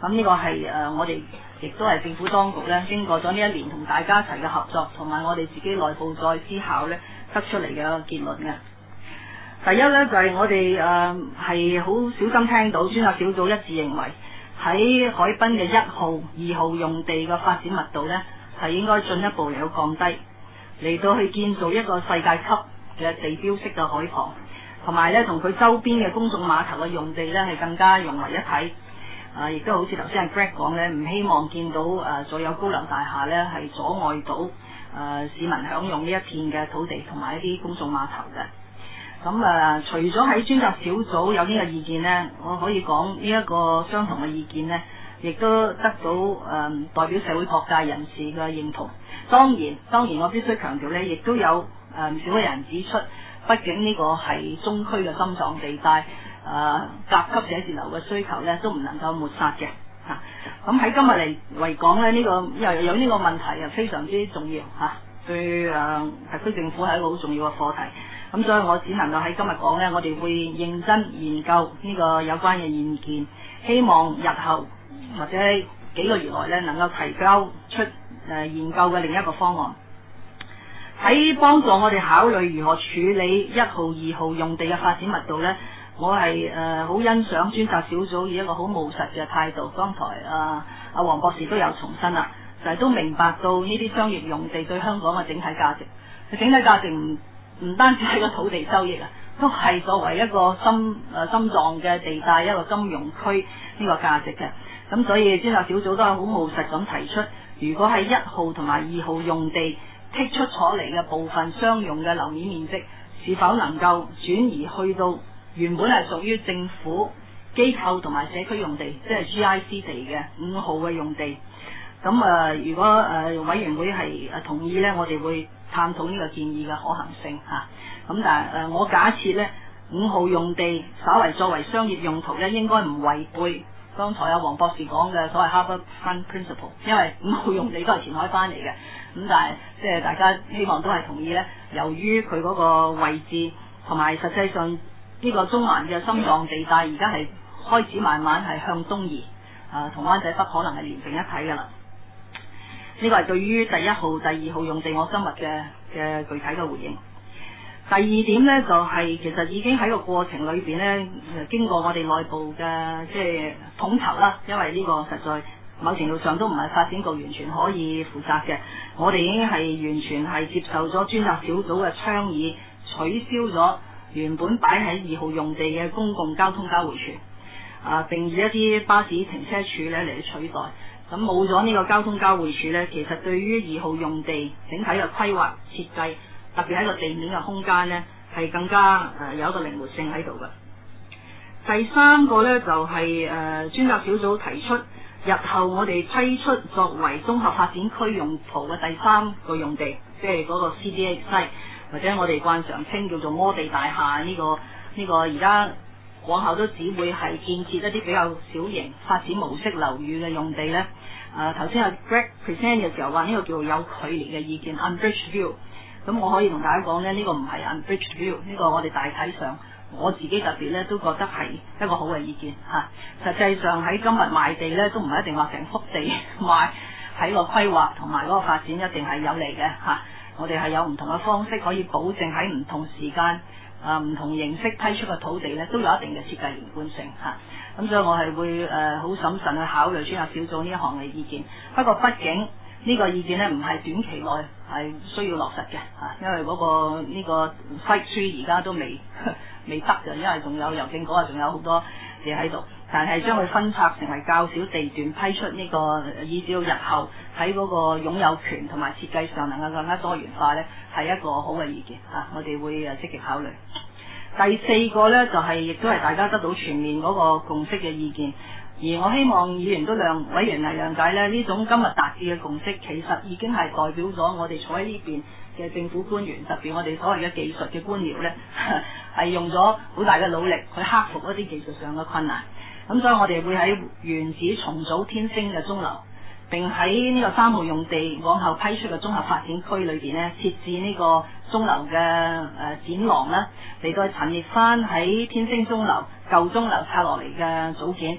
[SPEAKER 3] 咁呢個係誒、呃、我哋亦都係政府當局咧，經過咗呢一年同大家一齊嘅合作，同埋我哋自己內部再思考咧，得出嚟嘅結論嘅。第一咧就係、是、我哋誒係好小心聽到專責小組一致認為喺海濱嘅一號、二號用地嘅發展密度咧係應該進一步嚟到降低，嚟到去建造一個世界級嘅地標式嘅海旁，同埋咧同佢周邊嘅公眾碼頭嘅用地咧係更加融為一體。啊，亦都好似頭先阿 Greg 講咧，唔希望見到誒再有高樓大廈咧係阻礙到誒、呃、市民享用呢一片嘅土地同埋一啲公眾碼頭嘅。咁誒、呃，除咗喺專責小組有呢個意見呢，我可以講呢一個相同嘅意見呢，亦都得到誒、呃、代表社會各界人士嘅認同。當然，當然我必須強調呢，亦都有誒唔、呃、少嘅人指出，畢竟呢個係中區嘅心臟地帶。誒、呃、甲級寫字樓嘅需求咧，都唔能夠抹殺嘅嚇。咁、啊、喺今日嚟嚟講咧，呢、這個又有呢個問題又非常之重要嚇、啊，對誒、呃、特區政府係一個好重要嘅課題。咁、啊、所以我只能夠喺今日講咧，我哋會認真研究呢個有關嘅意見，希望日後或者幾個月內咧，能夠提交出誒、呃、研究嘅另一個方案，喺幫助我哋考慮如何處理一號、二號用地嘅發展密度咧。我係誒好欣賞專責小組以一個好務實嘅態度。剛才啊阿黃博士都有重申啦，就係、是、都明白到呢啲商業用地對香港嘅整體價值，佢整體價值唔唔單止係個土地收益啊，都係作為一個心誒、呃、心臟嘅地帶，一個金融區呢個價值嘅。咁所以專責小組都係好務實咁提出，如果喺一號同埋二號用地剔出咗嚟嘅部分商用嘅樓面面積，是否能夠轉移去到原本係屬於政府機構同埋社區用地，即係 G I C 地嘅五號嘅用地。咁誒、呃，如果誒、呃、委員會係誒同意呢，我哋會探討呢個建議嘅可行性嚇。咁、啊、但係誒、呃，我假設呢五號用地稍為作為商業用途呢，應該唔違背剛才阿黃博士講嘅所謂 Harbour Front Principle， 因為五號用地都係填海翻嚟嘅。咁但係即係大家希望都係同意呢，由於佢嗰個位置同埋實際上。呢個中環嘅心臟地帶而家係開始慢慢係向東移，啊，同灣仔北可能係連成一體㗎啦。呢個係對於第一號、第二號用地我今日嘅嘅具體嘅回應。第二點呢，就係、是、其實已經喺個過程裏邊呢，經過我哋內部嘅即係統籌啦，因為呢個實在某程度上都唔係發展局完全可以負責嘅，我哋已經係完全係接受咗專責小組嘅倡議，取消咗原本擺喺二號用地嘅公共交通交匯處，啊，並以一啲巴士停車處咧嚟取代。咁冇咗呢個交通交匯處咧，其實對於二號用地整體嘅規劃設計，特別喺個地面嘅空間咧，係更加誒、呃、有一個靈活性喺度嘅。第三個咧就係、是、誒、呃、專責小組提出，日後我哋批出作為綜合發展區用途嘅第三個用地，即係嗰個 C D A 西。或者我哋慣常稱叫做摩地大廈呢、這個呢、這個而家往後都只會係建設一啲比較小型發展模式樓宇嘅用地咧。誒頭先阿 Greg present 嘅時候話呢、這個叫做有距離嘅意見 unbridged view， 咁我可以同大家講咧，呢、這個唔係 unbridged view， 呢個我哋大體上我自己特別咧都覺得係一個好嘅意見嚇、啊。實際上喺今日賣地咧都唔係一定話成幅地賣，喺個規劃同埋嗰個發展一定係有利嘅嚇。啊我哋係有唔同嘅方式可以保證喺唔同時間、啊唔同形式批出嘅土地咧，都有一定嘅設計連貫性嚇。咁、啊、所以我係會誒好審慎去考慮專責小組呢一項嘅意見。不過畢竟呢個意見咧唔係短期內係需要落實嘅嚇、啊，因為嗰、那個呢、這個 Site Three而家都未未得嘅，因為仲有郵政局啊，仲有好多嘢喺度。但係將佢分拆成為較少地段批出呢、這個，以至到日後喺嗰個擁有權同埋設計上能夠更加多元化呢，係一個好嘅意見嚇、啊，我哋會誒積極考慮。第四個呢，就係、是、亦都係大家得到全面嗰個共識嘅意見，而我希望議員都諒委員係諒解呢，呢種今日達至嘅共識其實已經係代表咗我哋坐喺呢邊嘅政府官員，特別我哋所謂嘅技術嘅官僚呢，係用咗好大嘅努力去克服一啲技術上嘅困難。咁所以我哋會喺原址重組天星嘅鐘樓，並喺呢個三號用地往後批出嘅綜合發展區裏邊呢，設置呢個鐘樓嘅誒展廊啦，嚟到陳列翻喺天星鐘樓舊鐘樓拆落嚟嘅組件，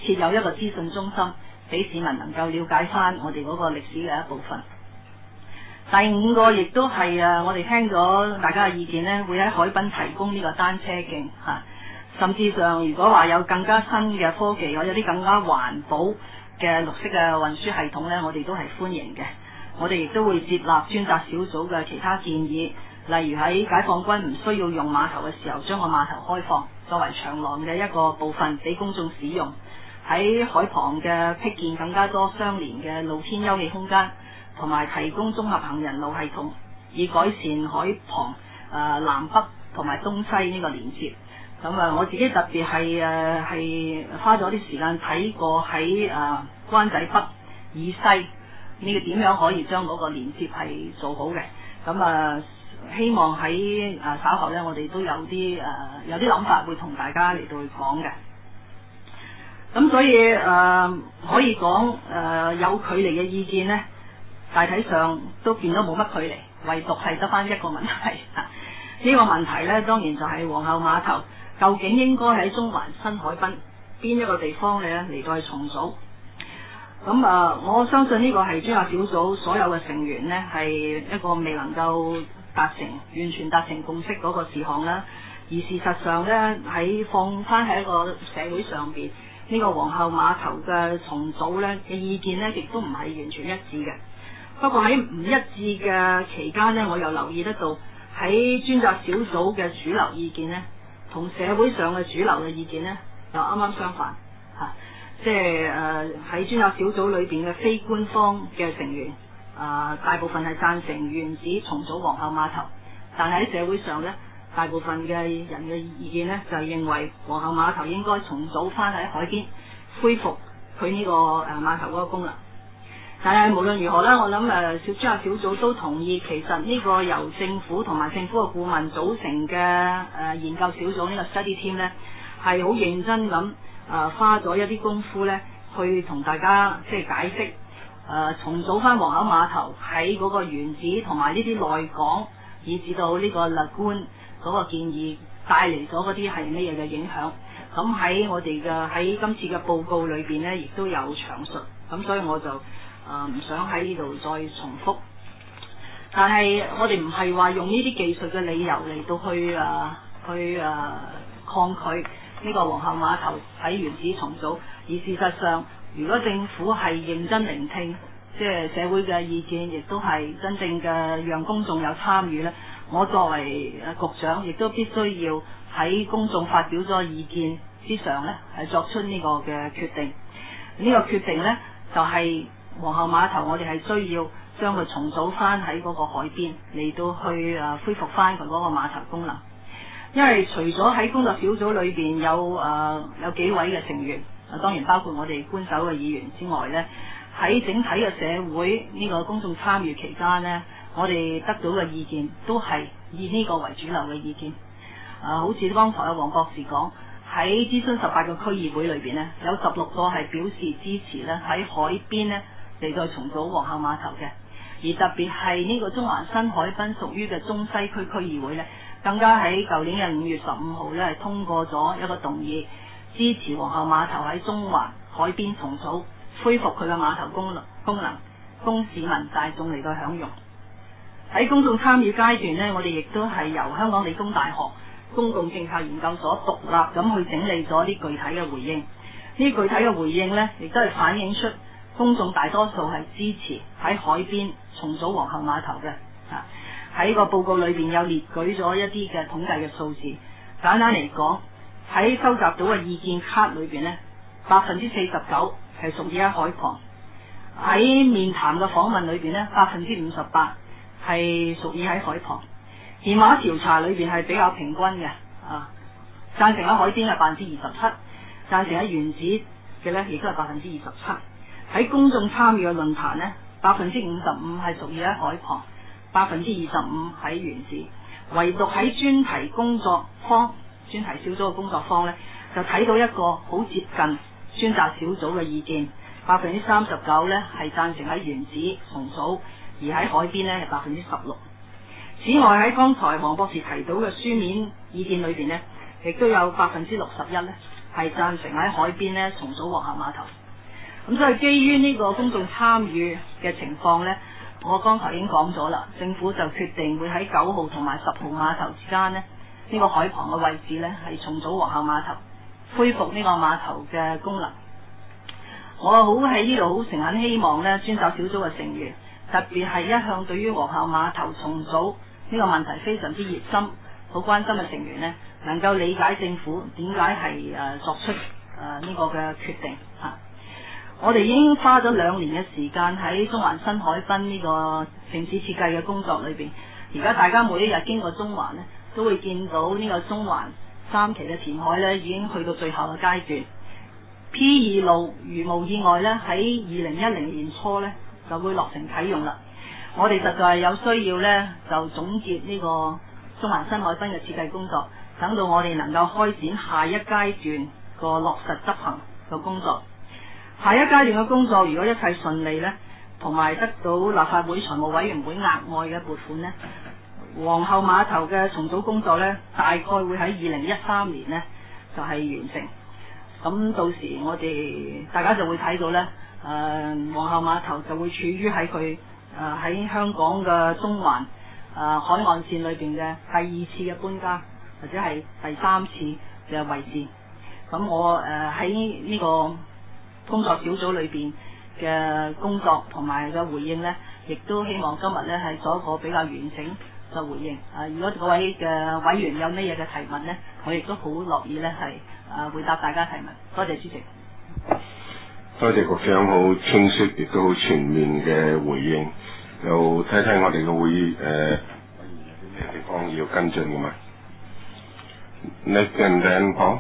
[SPEAKER 3] 設有一個資訊中心，俾市民能夠了解翻我哋嗰個歷史嘅一部分。第五個亦都係啊，我哋聽咗大家嘅意見呢，會喺海濱提供呢個單車徑嚇、啊，甚至上如果話有更加新嘅科技，或者啲更加環保嘅綠色嘅運輸系統呢，我哋都係歡迎嘅。我哋亦都會接納專責小組嘅其他建議，例如喺解放軍唔需要用碼頭嘅時候，將個碼頭開放作為長廊嘅一個部分俾公眾使用；喺海旁嘅闢建更加多相連嘅露天休憩空間，同埋提供綜合行人路系統，以改善海旁誒、呃、南北同埋東西呢個連接。咁啊、呃，我自己特別係誒係花咗啲時間睇過喺誒、呃、灣仔北以西呢個點樣可以將嗰個連接係做好嘅。咁啊、呃，希望喺誒、呃、稍後呢，我哋都有啲誒、呃、有啲諗法會同大家嚟到去講嘅。咁所以誒、呃、可以講誒、呃、有距離嘅意見呢，大體上都變咗冇乜距離，唯獨係得翻一個問題。呢、這個問題呢，當然就係皇后碼頭究竟應該喺中環新海濱邊一個地方呢嚟到去重組。咁啊、呃，我相信呢個係專責小組所有嘅成員呢，係一個未能夠達成完全達成共識嗰個事項啦。而事實上呢，喺放翻喺一個社會上邊，呢、這個皇后碼頭嘅重組呢嘅意見呢，亦都唔係完全一致嘅。不過喺唔一致嘅期間呢，我又留意得到喺專責小組嘅主流意見呢，同社會上嘅主流嘅意見呢，又啱啱相反嚇、啊。即係誒喺專責小組裏邊嘅非官方嘅成員，啊、呃、大部分係贊成原址重組皇后碼頭，但係喺社會上呢，大部分嘅人嘅意見呢，就係認為皇后碼頭應該重組翻喺海邊，恢復佢呢個誒碼頭嗰個功能。但係無論如何啦，我諗誒小專責小組都同意，其實呢個由政府同埋政府嘅顧問組成嘅誒、呃、研究小組呢個 study team 呢，係好認真咁誒、呃、花咗一啲功夫呢，去同大家即係解釋誒、呃、重組翻皇后碼頭喺嗰個原址同埋呢啲內港，以至到呢個 lagoon 嗰個建議帶嚟咗嗰啲係咩嘢嘅影響。咁喺我哋嘅喺今次嘅報告裏邊呢，亦都有詳述。咁所以我就誒唔、呃、想喺呢度再重複，但係我哋唔係話用呢啲技術嘅理由嚟到去誒、呃、去誒、呃、抗拒呢個皇后碼頭喺原址重組，而事實上，如果政府係認真聆聽，即係社會嘅意見，亦都係真正嘅讓公眾有參與呢，我作為誒局長，亦都必須要喺公眾發表咗意見之上呢，係作出呢個嘅決定。呢、這個決定呢，就係、是。皇后碼頭我哋係需要將佢重組翻喺嗰個海邊嚟到去誒恢復翻佢嗰個碼頭功能，因為除咗喺工作小組裏邊有誒、呃、有幾位嘅成員，啊當然包括我哋官守嘅議員之外呢，喺整體嘅社會呢個公眾參與期間呢，我哋得到嘅意見都係以呢個為主流嘅意見。啊，好似剛才阿黃博士講，喺諮詢十八個區議會裏邊呢，有十六個係表示支持呢喺海邊呢嚟到重組皇后碼頭嘅，而特別係呢個中環新海濱屬於嘅中西區區議會呢，更加喺舊年嘅五月十五號呢係通過咗一個動議，支持皇后碼頭喺中環海邊重組，恢復佢嘅碼頭功能功能，供市民大眾嚟到享用。喺公眾參與階段呢，我哋亦都係由香港理工大學公共政策研究所獨立咁去整理咗啲具體嘅回應。呢啲具體嘅回應呢，亦都係反映出公眾大多數係支持喺海邊重組皇后碼頭嘅。啊，喺個報告裏邊有列舉咗一啲嘅統計嘅數字。簡單嚟講，喺收集到嘅意見卡裏邊呢，百分之四十九係屬於喺海旁。喺面談嘅訪問裏邊呢，百分之五十八係屬於喺海旁。電話調查裏邊係比較平均嘅。啊，贊成喺海邊係百分之二十七，贊成喺原址嘅呢亦都係百分之二十七。喺公眾參與嘅論壇呢，百分之五十五係屬於喺海旁，百分之二十五喺原址。唯獨喺專題工作方、專題小組嘅工作方呢，就睇到一個好接近專責小組嘅意見，百分之三十九呢係贊成喺原址重組，而喺海邊呢係百分之十六。此外，喺剛才黃博士提到嘅書面意見裏邊呢，亦都有百分之六十一呢係贊成喺海邊咧重組皇后碼頭。咁所以基於呢個公眾參與嘅情況呢，我剛才已經講咗啦，政府就決定會喺九號同埋十號碼頭之間呢，呢、呢個海旁嘅位置呢係重組皇后碼頭，恢復呢個碼頭嘅功能。我好喺呢度好誠懇希望呢專責小組嘅成員，特別係一向對於皇后碼頭重組呢個問題非常之熱心、好關心嘅成員呢，能夠理解政府點解係誒作出誒呢個嘅決定嚇。啊我哋已經花咗兩年嘅時間喺中環新海濱呢個城市設計嘅工作裏邊。而家大家每一日經過中環呢，都會見到呢個中環三期嘅填海呢已經去到最後嘅階段。P 二路如無意外呢，喺二零一零年初呢就會落成啟用啦。我哋實在係有需要呢，就總結呢個中環新海濱嘅設計工作，等到我哋能夠開展下一階段個落實執行嘅工作。下一階段嘅工作，如果一切順利呢，同埋得到立法會財務委員會額外嘅撥款呢，皇后碼頭嘅重組工作呢，大概會喺二零一三年呢就係、是、完成。咁到時我哋大家就會睇到呢，誒、呃、皇后碼頭就會處於喺佢誒喺香港嘅中環誒、呃、海岸線裏邊嘅第二次嘅搬家，或者係第三次嘅位置。咁我誒喺呢個工作小組裏邊嘅工作同埋嘅回應呢，亦都希望今日呢係做一個比較完整嘅回應。啊，如果各位嘅委員有咩嘢嘅提問呢，我亦都好樂意呢係啊回答大家提問。多謝主席。
[SPEAKER 1] 多謝局長好清晰亦都好全面嘅回應。又睇睇我哋嘅會議誒咩地方要跟進嘅嘛 ？Nick and then Paul。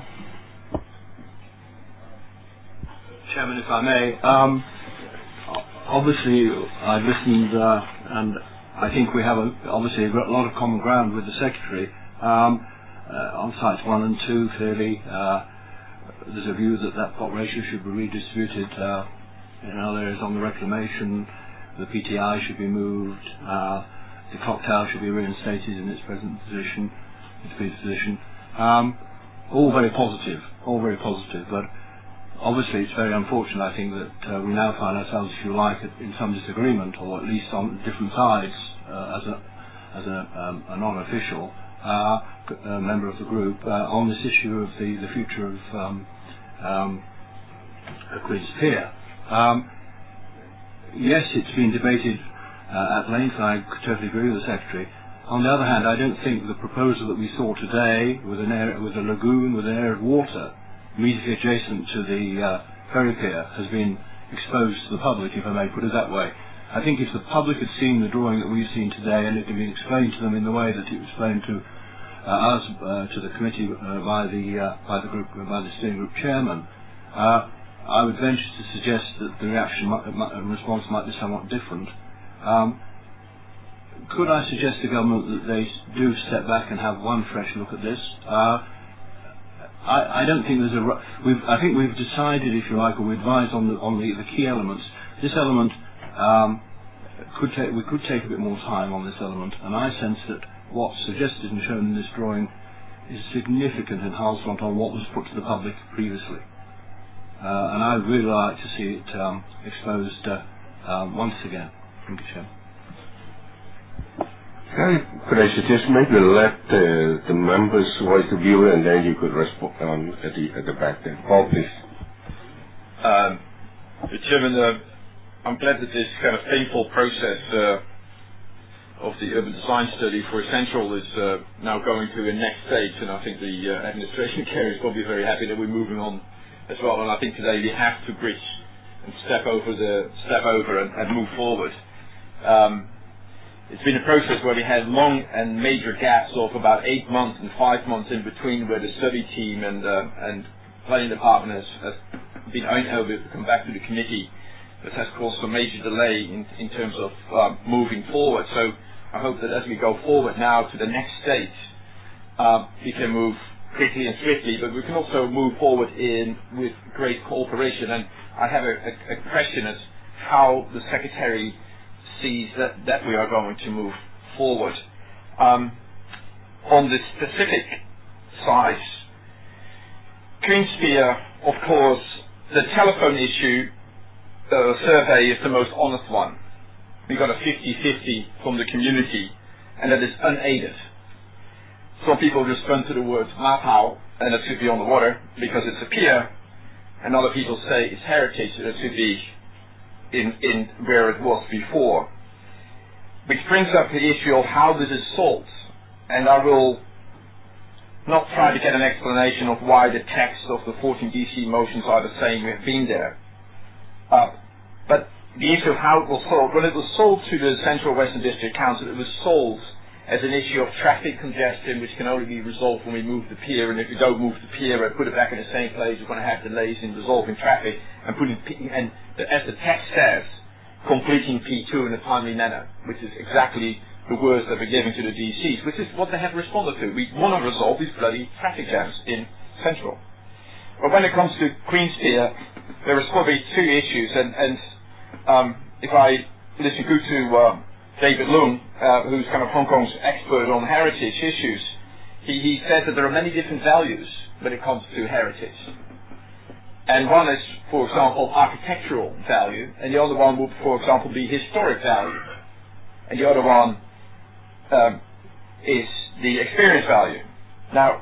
[SPEAKER 4] Chairman, if I may, um, obviously I've listened uh, and I think we have a, obviously a lot of common ground with the Secretary. Um, uh, on sites one and two, clearly uh, there's a view that that plot ratio should be redistributed uh, in other areas on the reclamation. The P T I should be moved. Uh, the clock tower should be reinstated in its present position, its previous position. Um, all very positive, all very positive, but obviously it's very unfortunate, I think, that uh, we now find ourselves, if you like, in some disagreement, or at least on different sides, uh, as a as a, um, a non-official uh, a member of the group, uh, on this issue of the, the future of um, um, Queen's Pier. Um, yes, it's been debated uh, at length, and I totally agree with the Secretary. On the other hand, I don't think the proposal that we saw today, with an area, with a lagoon, with an area of water, immediately adjacent to the uh, ferry pier, has been exposed to the public, if I may put it that way. I think if the public had seen the drawing that we've seen today, and it had been explained to them in the way that it was explained to uh, us, uh, to the committee uh, by the uh, by the group, by the steering group chairman, uh, I would venture to suggest that the reaction might, might, and response might be somewhat different. Um, could I suggest to government that they do step back and have one fresh look at this? Uh, I, I don't think there's a. We've, I think we've decided, if you like, or we advised on the on the, the key elements. This element um, could take. We could take a bit more time on this element, and I sense that what's suggested and shown in this drawing is a significant enhancement on what was put to the public previously. Uh, and I'd really like to see it um, exposed uh, um, once again. Thank you, Chair.
[SPEAKER 1] Could I suggest maybe let uh, the members voice the view and then you could respond um, at the at the back there. Paul, please.
[SPEAKER 5] Um, Chairman, uh, I'm glad that this kind of painful process uh, of the urban design study for Central is uh, now going to a next stage, and I think the uh, administration care is probably very happy that we're moving on as well. And I think today we have to bridge and step over the step over and, and move forward. Um, It's been a process where we had long and major gaps of about eight months and five months in between, where the study team and uh, and planning department has, has been unable to come back to the committee. That has caused some major delay in, in terms of uh, moving forward. So I hope that as we go forward now to the next stage, uh, we can move quickly and swiftly, but we can also move forward in with great cooperation. And I have a, a, a question as how the Secretary sees that, that we are going to move forward. Um, on the specific size, Queensphere, of course, the telephone issue uh, survey is the most honest one. We got a fifty-fifty from the community, and that is unaided. Some people just run to the word Maathaal, and it should be on the water because it's a pier, and other people say it's heritage, and it should be in, in where it was before. Which brings up the issue of how this is solved, and I will not try to get an explanation of why the text of the fourteen D C motions are the same. We have been there. Uh, but the issue of how it was solved, when it was sold to the Central Western District Council, it was sold as an issue of traffic congestion, which can only be resolved when we move the pier, and if we don't move the pier and put it back in the same place, we're going to have delays in resolving traffic and putting P, and the, as the text says, completing P two in a timely manner, which is exactly the words that we're giving to the D Cs, which is what they have responded to. We want to resolve these bloody traffic jams in Central. But when it comes to Queensphere, there is probably two issues, and, and um, if I listen good to uh, David Leung, uh, who's kind of Hong Kong's expert on heritage issues, he, he says that there are many different values when it comes to heritage. And one is, for example, architectural value, and the other one would, for example, be historic value. And the other one um, is the experience value. Now,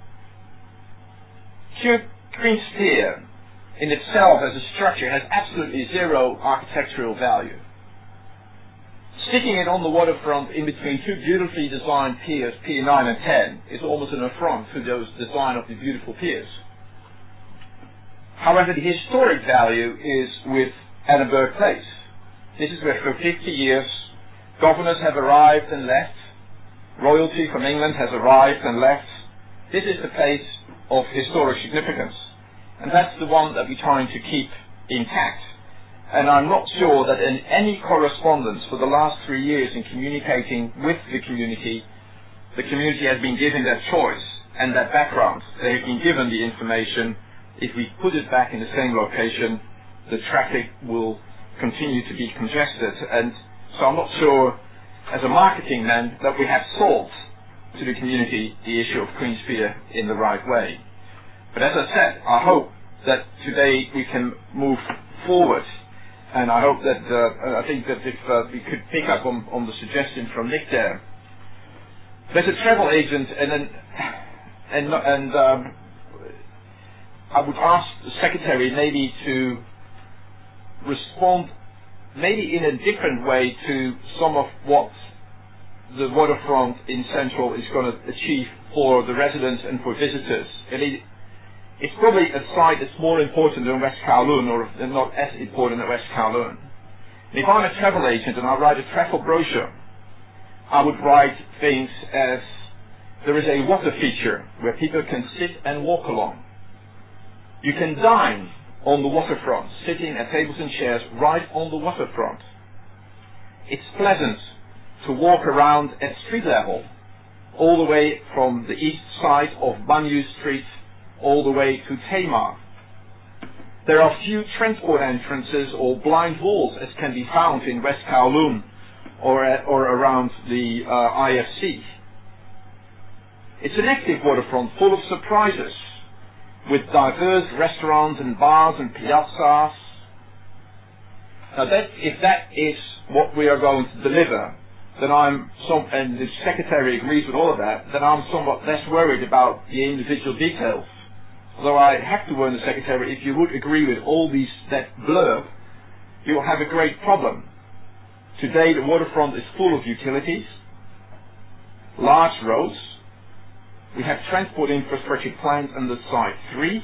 [SPEAKER 5] Queensphere in itself as a structure has absolutely zero architectural value. Sticking it on the waterfront in between two beautifully designed piers, Pier nine and ten, is almost an affront to those design of the beautiful piers. However, the historic value is with Annenberg Place. This is where for fifty years governors have arrived and left, royalty from England has arrived and left. This is the place of historic significance, and that's the one that we're trying to keep intact. And I'm not sure that in any correspondence for the last three years in communicating with the community, the community has been given that choice and that background. They have been given the information. If we put it back in the same location, the traffic will continue to be congested. And so I'm not sure, as a marketing man, that we have solved to the community the issue of Queensphere in the right way. But as I said, I hope that today we can move forward, and I hope that, uh, I think that if uh, we could pick up on, on the suggestion from Nick there. There's a travel agent, and then, and, and um, I would ask the Secretary maybe to respond maybe in a different way to some of what the waterfront in Central is going to achieve for the residents and for visitors. And it, it's probably a site that's more important than West Kowloon, or not as important as West Kowloon. And if I'm a travel agent and I write a travel brochure, I would write things as, there is a water feature where people can sit and walk along. You can dine on the waterfront, sitting at tables and chairs right on the waterfront. It's pleasant to walk around at street level, all the way from the east side of Banyu Street all the way to Tamar. There are few transport entrances or blind walls as can be found in West Kowloon or, uh, or around the uh, I F C. It's an active waterfront full of surprises, with diverse restaurants and bars and piazzas. Now that, if that is what we are going to deliver, then I'm some, and the Secretary agrees with all of that, then I'm somewhat less worried about the individual details. Although I have to warn the Secretary, if you would agree with all these, that blurb, you'll have a great problem. Today the waterfront is full of utilities, large roads, we have transport infrastructure planned under Site three,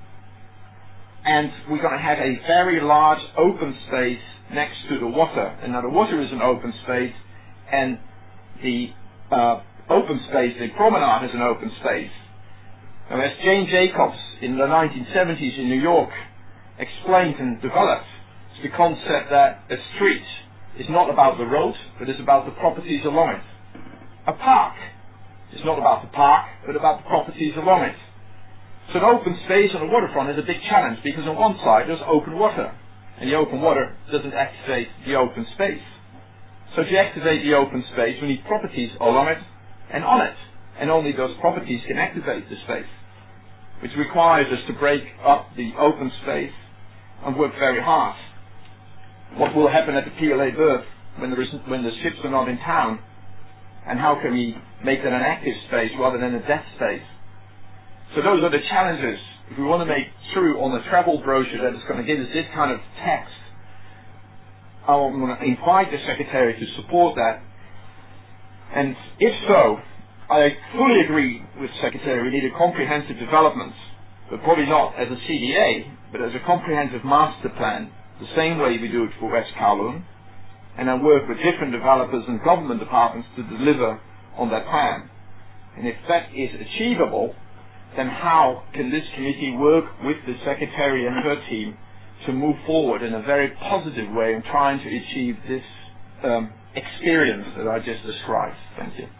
[SPEAKER 5] and we're going to have a very large open space next to the water. And now the water is an open space, and the uh, open space, the promenade is an open space. Now, as Jane Jacobs in the nineteen seventies in New York explained and developed, it's the concept that a street is not about the road, but it's about the properties along it. A park is not about the park, but about the properties along it. So an open space on the waterfront is a big challenge, because on one side there's open water, and the open water doesn't activate the open space. So to activate the open space, we need properties along it and on it, and only those properties can activate the space. which requires us to break up the open space and work very hard. What will happen at the P L A berth when, there isn't, when the ships are not in town, and how can we make that an active space rather than a dead space? So those are the challenges. If we want to make true on a travel brochure that is going to give us this kind of text, I'm going to invite the Secretary to support that. And if so, I fully agree with the Secretary, we need a comprehensive development, but probably not as a C D A, but as a comprehensive master plan, the same way we do it for West Kowloon, and I work with different developers and government departments to deliver on that plan. And if that is achievable, then how can this committee work with the Secretary and her team to move forward in a very positive way in trying to achieve this um, experience that I just described? Thank you.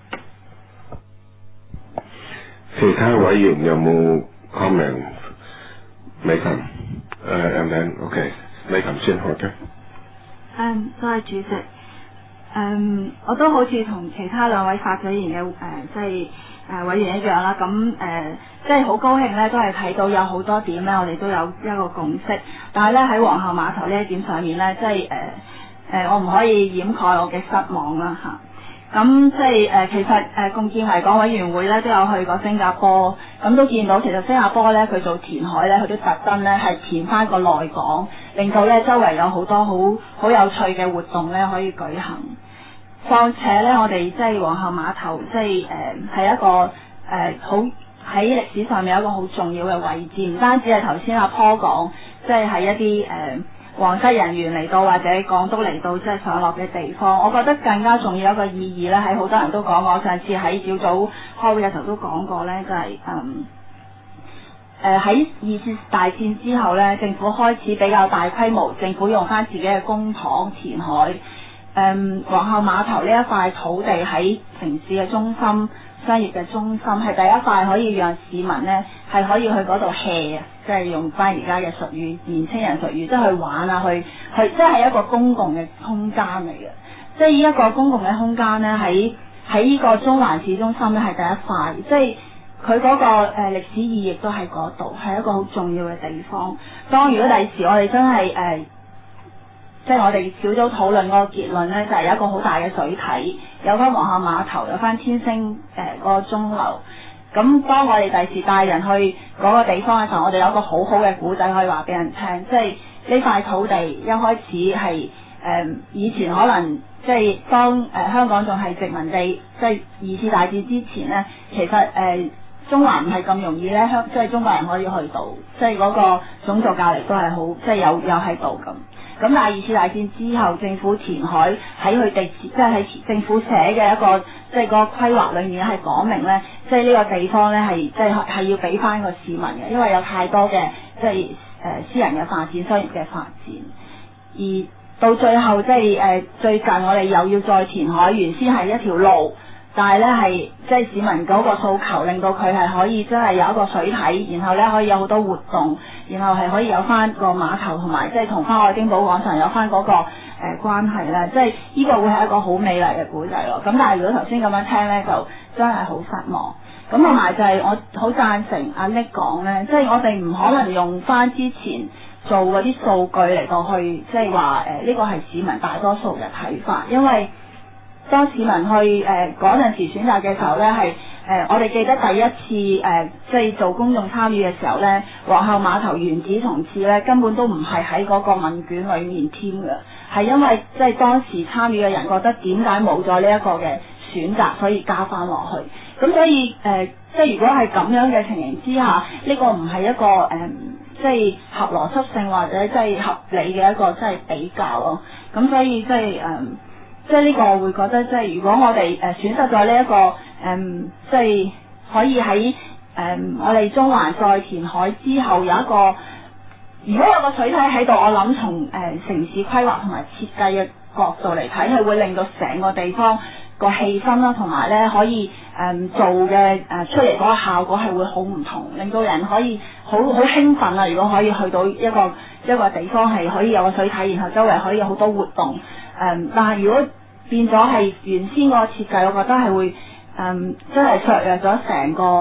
[SPEAKER 1] 其他委員有冇 comment？ 美琴，誒、uh, and then OK， 美琴先好嘅。
[SPEAKER 6] 嗯，多謝主席。嗯，我都好似同其他兩位發咗言嘅誒，即係誒委員一樣啦。咁誒、呃，即係好高興咧，都係睇到有好多點咧，我哋都有一個共識。但係咧喺皇后碼頭呢一點上面咧，即係誒誒，我唔可以掩蓋我嘅失望啦嚇。咁即係誒，其實誒共建維港委員會咧都有去過新加坡，咁都見到其實新加坡咧佢做填海咧，佢都特登咧係填翻個內港，令到咧周圍有好多好好有趣嘅活動咧可以舉行。況且咧，我哋即係皇后碼頭，即係誒係一個誒好喺歷史上面有一個好重要嘅位置，唔單止係頭先阿 Paul 講，即係係一啲誒。呃皇室人員嚟到或者港督嚟到即係上落嘅地方，我覺得更加重要一個意義咧，喺好多人都講過，上次喺小組開會嘅時候都講過咧，就係嗯誒喺二次大戰之後咧，政府開始比較大規模，政府用翻自己嘅公帑填海。誒、嗯、皇后碼頭呢一塊土地喺城市嘅中心、商業嘅中心，係第一塊可以讓市民咧係可以去嗰度 hea 啊！即係用翻而家嘅術語，年青人術語，即係去玩啊，去去，即係一個公共嘅空間嚟嘅。即係呢一個公共嘅空間咧，喺喺呢個中環市中心咧係第一塊，即係佢嗰個誒、呃、歷史意義亦都喺嗰度，係一個好重要嘅地方。當如果第時我哋真係誒、呃，即係我哋小組討論嗰個結論咧，就係、是、有一個好大嘅水體，有翻皇后碼頭，有翻天星誒嗰、呃那個鐘樓。咁當我哋第時帶人去嗰個地方嘅時候，我哋有一個好好嘅古仔可以話俾人聽，即係呢塊土地一開始係誒、呃、以前可能即係當誒、呃、香港仲係殖民地，即係二次大戰之前咧，其實誒、呃、中環唔係咁容易咧，香即係中國人可以去到，即係嗰個種族隔離都係好，即係有有喺度咁。咁但係二次大戰之後，政府填海喺佢哋即係喺政府寫嘅一個即係個規劃裏面係講明咧，即係呢個地方咧係即係係要俾翻個市民嘅，因為有太多嘅即係誒私人嘅發展、商業嘅發展，而到最後即係誒最近我哋又要再填海，原先係一條路，但係咧係即係市民嗰個訴求，令到佢係可以真係有一個水體，然後咧可以有好多活動。然後係可以有翻個碼頭同埋即係同翻愛丁堡廣場有翻嗰、那個誒、呃、關係咧，即係呢個會係一個好美麗嘅古仔咯。咁但係如果頭先咁樣聽咧，就真係好失望。咁同埋就係我好贊成阿 Nick 講咧，即係我哋唔可能用翻之前做嗰啲數據嚟到去即係話誒呢個係市民大多數嘅睇法，因為當市民去誒嗰陣時選擇嘅時候咧係。誒、呃，我哋記得第一次誒、呃，即係做公眾參與嘅時候咧，皇后碼頭原址重置咧，根本都唔係喺嗰個問卷裡面添嘅，係因為即係當時參與嘅人覺得點解冇咗呢一個嘅選擇，所以加翻落去。咁所以誒、呃，即係如果係咁樣嘅情形之下，呢、這個唔係一個誒、呃，即係合邏輯性或者即係合理嘅一個即係比較咯。咁所以即係誒。呃即係呢個我會覺得，即係如果我哋誒、呃、選擇咗呢一個誒、嗯，即係可以喺誒、嗯、我哋中環再填海之後有一個，如果有個水體喺度，我諗從誒、呃、城市規劃同埋設計嘅角度嚟睇，係會令到成個地方個氣氛啦，同埋咧可以誒、嗯、做嘅誒、呃、出嚟嗰個效果係會好唔同，令到人可以好好興奮啊！如果可以去到一個一個地方係可以有個水體，然後周圍可以有好多活動。誒、嗯，但係如果變咗係原先個設計，我覺得係會誒、嗯，真係削弱咗成個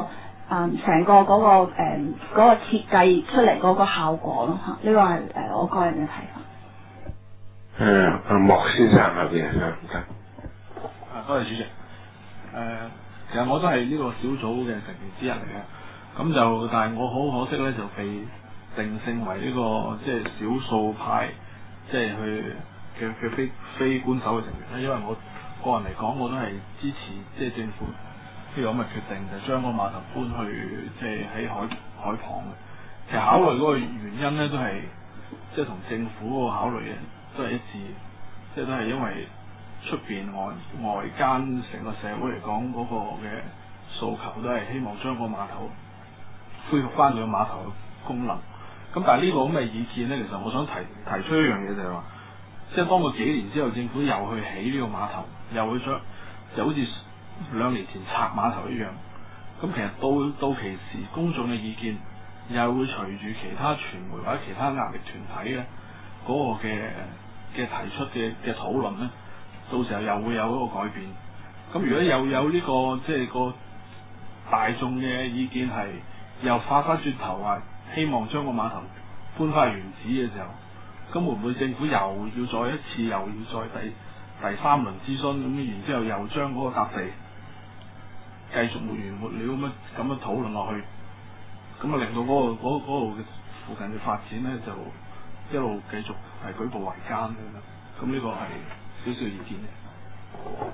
[SPEAKER 6] 嗯成個嗰、嗰個誒嗰、呃嗰個設計出嚟嗰個效果咯嚇，呢個係誒我個人嘅睇法。
[SPEAKER 1] 誒阿莫先生下邊啊，唔該。
[SPEAKER 2] 啊，多謝主席。誒、呃，其實我都係呢個小組嘅成員之一嚟嘅，咁就但係我好可惜咧，就被定性為呢、呢個即係少數派，即係去嘅嘅非非官守嘅成員咧。因為我個人嚟講，我都係支持即係政府呢個咁嘅決定，就將個碼頭搬去即係喺海海旁嘅。其實考慮嗰個原因咧，都係即係同政府嗰個考慮嘅都係一致，即係都係因為出邊外外間成個社會嚟講嗰個嘅訴求都係希望將個碼頭恢復翻佢個碼頭嘅功能。咁但係呢個咁嘅意見咧，其實我想提提出一樣嘢就係話，即係當過幾年之後，政府又去起呢個碼頭，又去將就好似兩年前拆碼頭一樣。咁其實到到其時公眾嘅意見又會隨住其他傳媒或者其他壓力團體咧嗰個嘅嘅提出嘅嘅討論咧，到時候又會有嗰個改變。咁如果又有呢、這個即係個大眾嘅意見係又翻翻轉頭話希望將個碼頭搬翻去原址嘅時候，咁會唔會政府又要再一次又要再第第三輪諮詢，咁然之後又將嗰個笪地繼續沒完沒了咁樣咁樣討論落去，咁啊令到嗰、那個嗰嗰度嘅附近嘅發展咧就一路繼續係舉步維艱咁樣。咁呢個係少少意見嘅。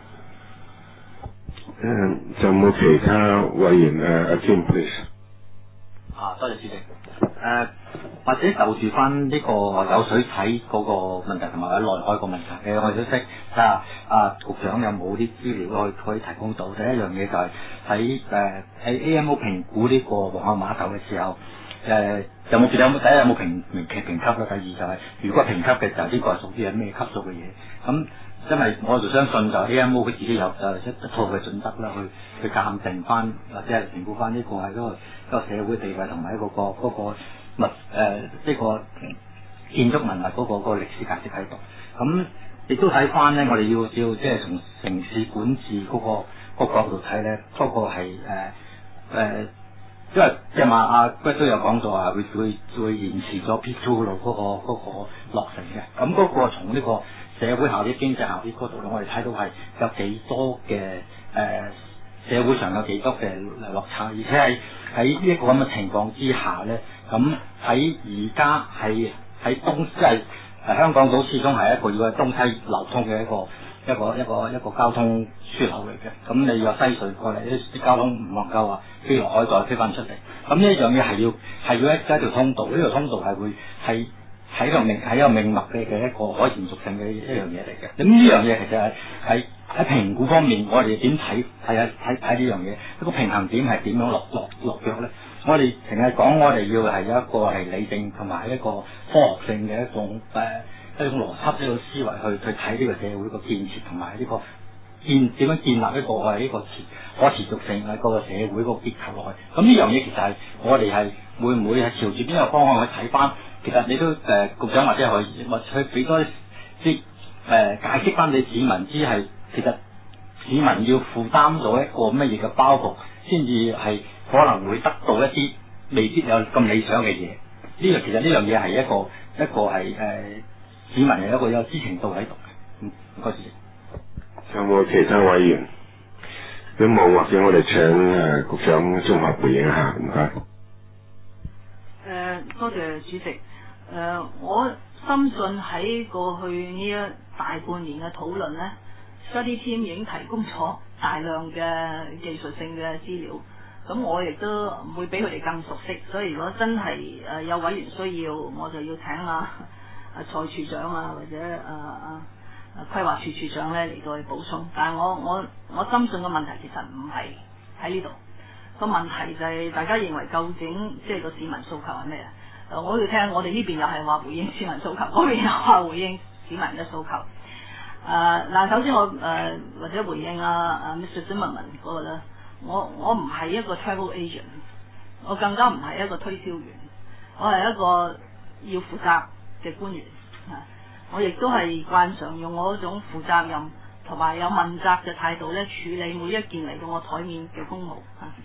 [SPEAKER 1] 誒，就冇其他委員誒，阿 Kim please。
[SPEAKER 7] 啊，多謝主席。誒、呃，或者就住翻呢個有水睇嗰個問題同埋喺內海個問題嘅，我哋都識睇下啊，局長有冇啲資料可以可以提供到？第一樣嘢就係喺誒喺 A M O 評估呢個皇后碼頭嘅時候，誒、呃、有冇有冇第一有冇評評評級啦？第二就係、是、如果評級嘅就係呢個係屬於係咩級數嘅嘢？咁因為我就相信就 A M O 佢自己有就一一套嘅準則啦，去去鑑定翻或者係評估翻呢個係嗰個一個社會地位同埋一個個嗰個物誒呢個建築文物嗰個嗰個歷史價值喺度。咁亦都睇翻咧，我哋要要即係從城市管治嗰個嗰個角度睇咧，嗰個係誒誒，因為即係話阿 Greg 都有講到話會會會延遲咗 P two 路嗰個嗰個落成嘅。咁嗰個從呢個社會效益、經濟效益嗰度咧，我哋睇到係有幾多嘅誒、呃、社會上有幾多嘅落差，而且係喺呢一個咁嘅情況之下咧，咁喺而家係喺東即係誒香港島始終係一個要喺東西流通嘅一個一個一個一個交通樞紐嚟嘅。咁你有西隧過嚟，啲啲交通唔能夠話飛落海再飛翻出嚟。咁呢一樣嘢係要係要一一條通道，呢條通道係會係。喺一個命喺一個命脈嘅嘅一個可延續性嘅一樣嘢嚟嘅。咁呢樣嘢其實係喺喺評估方面，我哋點睇係啊睇睇呢樣嘢一個平衡點係點樣落落落腳咧？我哋成日講我哋要係有一個係理性同埋一個科學性嘅一種誒、呃、一種邏輯一種思維去去睇呢個社會個建設同埋呢個建點樣建立一個係呢個持可持續性喺嗰個社會個結構落去。咁呢樣嘢其實係我哋係會唔會係朝住邊個方向去睇翻？其實你都誒、呃、局長或者去或者俾多啲誒解釋翻俾市民知係，其實市民要負擔到一個乜嘢嘅包袱，先至係可能會得到一啲未必有咁理想嘅嘢。呢個其實呢樣嘢係一個一個係誒、呃、市民係一個有知情度喺度嘅。嗯，唔該主席。
[SPEAKER 1] 有冇其他委員？如果冇，或者我哋請誒、呃、局長綜合回應一下，唔該。
[SPEAKER 3] 誒，多謝主席。誒、呃，我深信喺過去呢一大半年嘅討論呢 study team 已經提供咗大量嘅技術性嘅資料，咁我亦都唔會比佢哋更熟悉，所以如果真係誒、呃、有委員需要，我就要請啊啊蔡處長啊或者啊啊啊規劃處處長咧嚟到去補充。但係我我我深信個問題其實唔係喺呢度，個問題就係大家認為究竟即係個市民訴求係咩啊？誒，我要聽我哋呢邊又係話回應市民訴求，嗰邊又話回應市民嘅訴求。誒、呃、嗱，首先我誒、呃、或者回應啊啊 Mister Zimmerman 嗰個咧，我我唔係一個 travel agent， 我更加唔係一個推銷員，我係一個要負責嘅官員。啊，我亦都係慣常用我嗰種負責任同埋有問責嘅態度咧處理每一件嚟到我台面嘅公務。啊，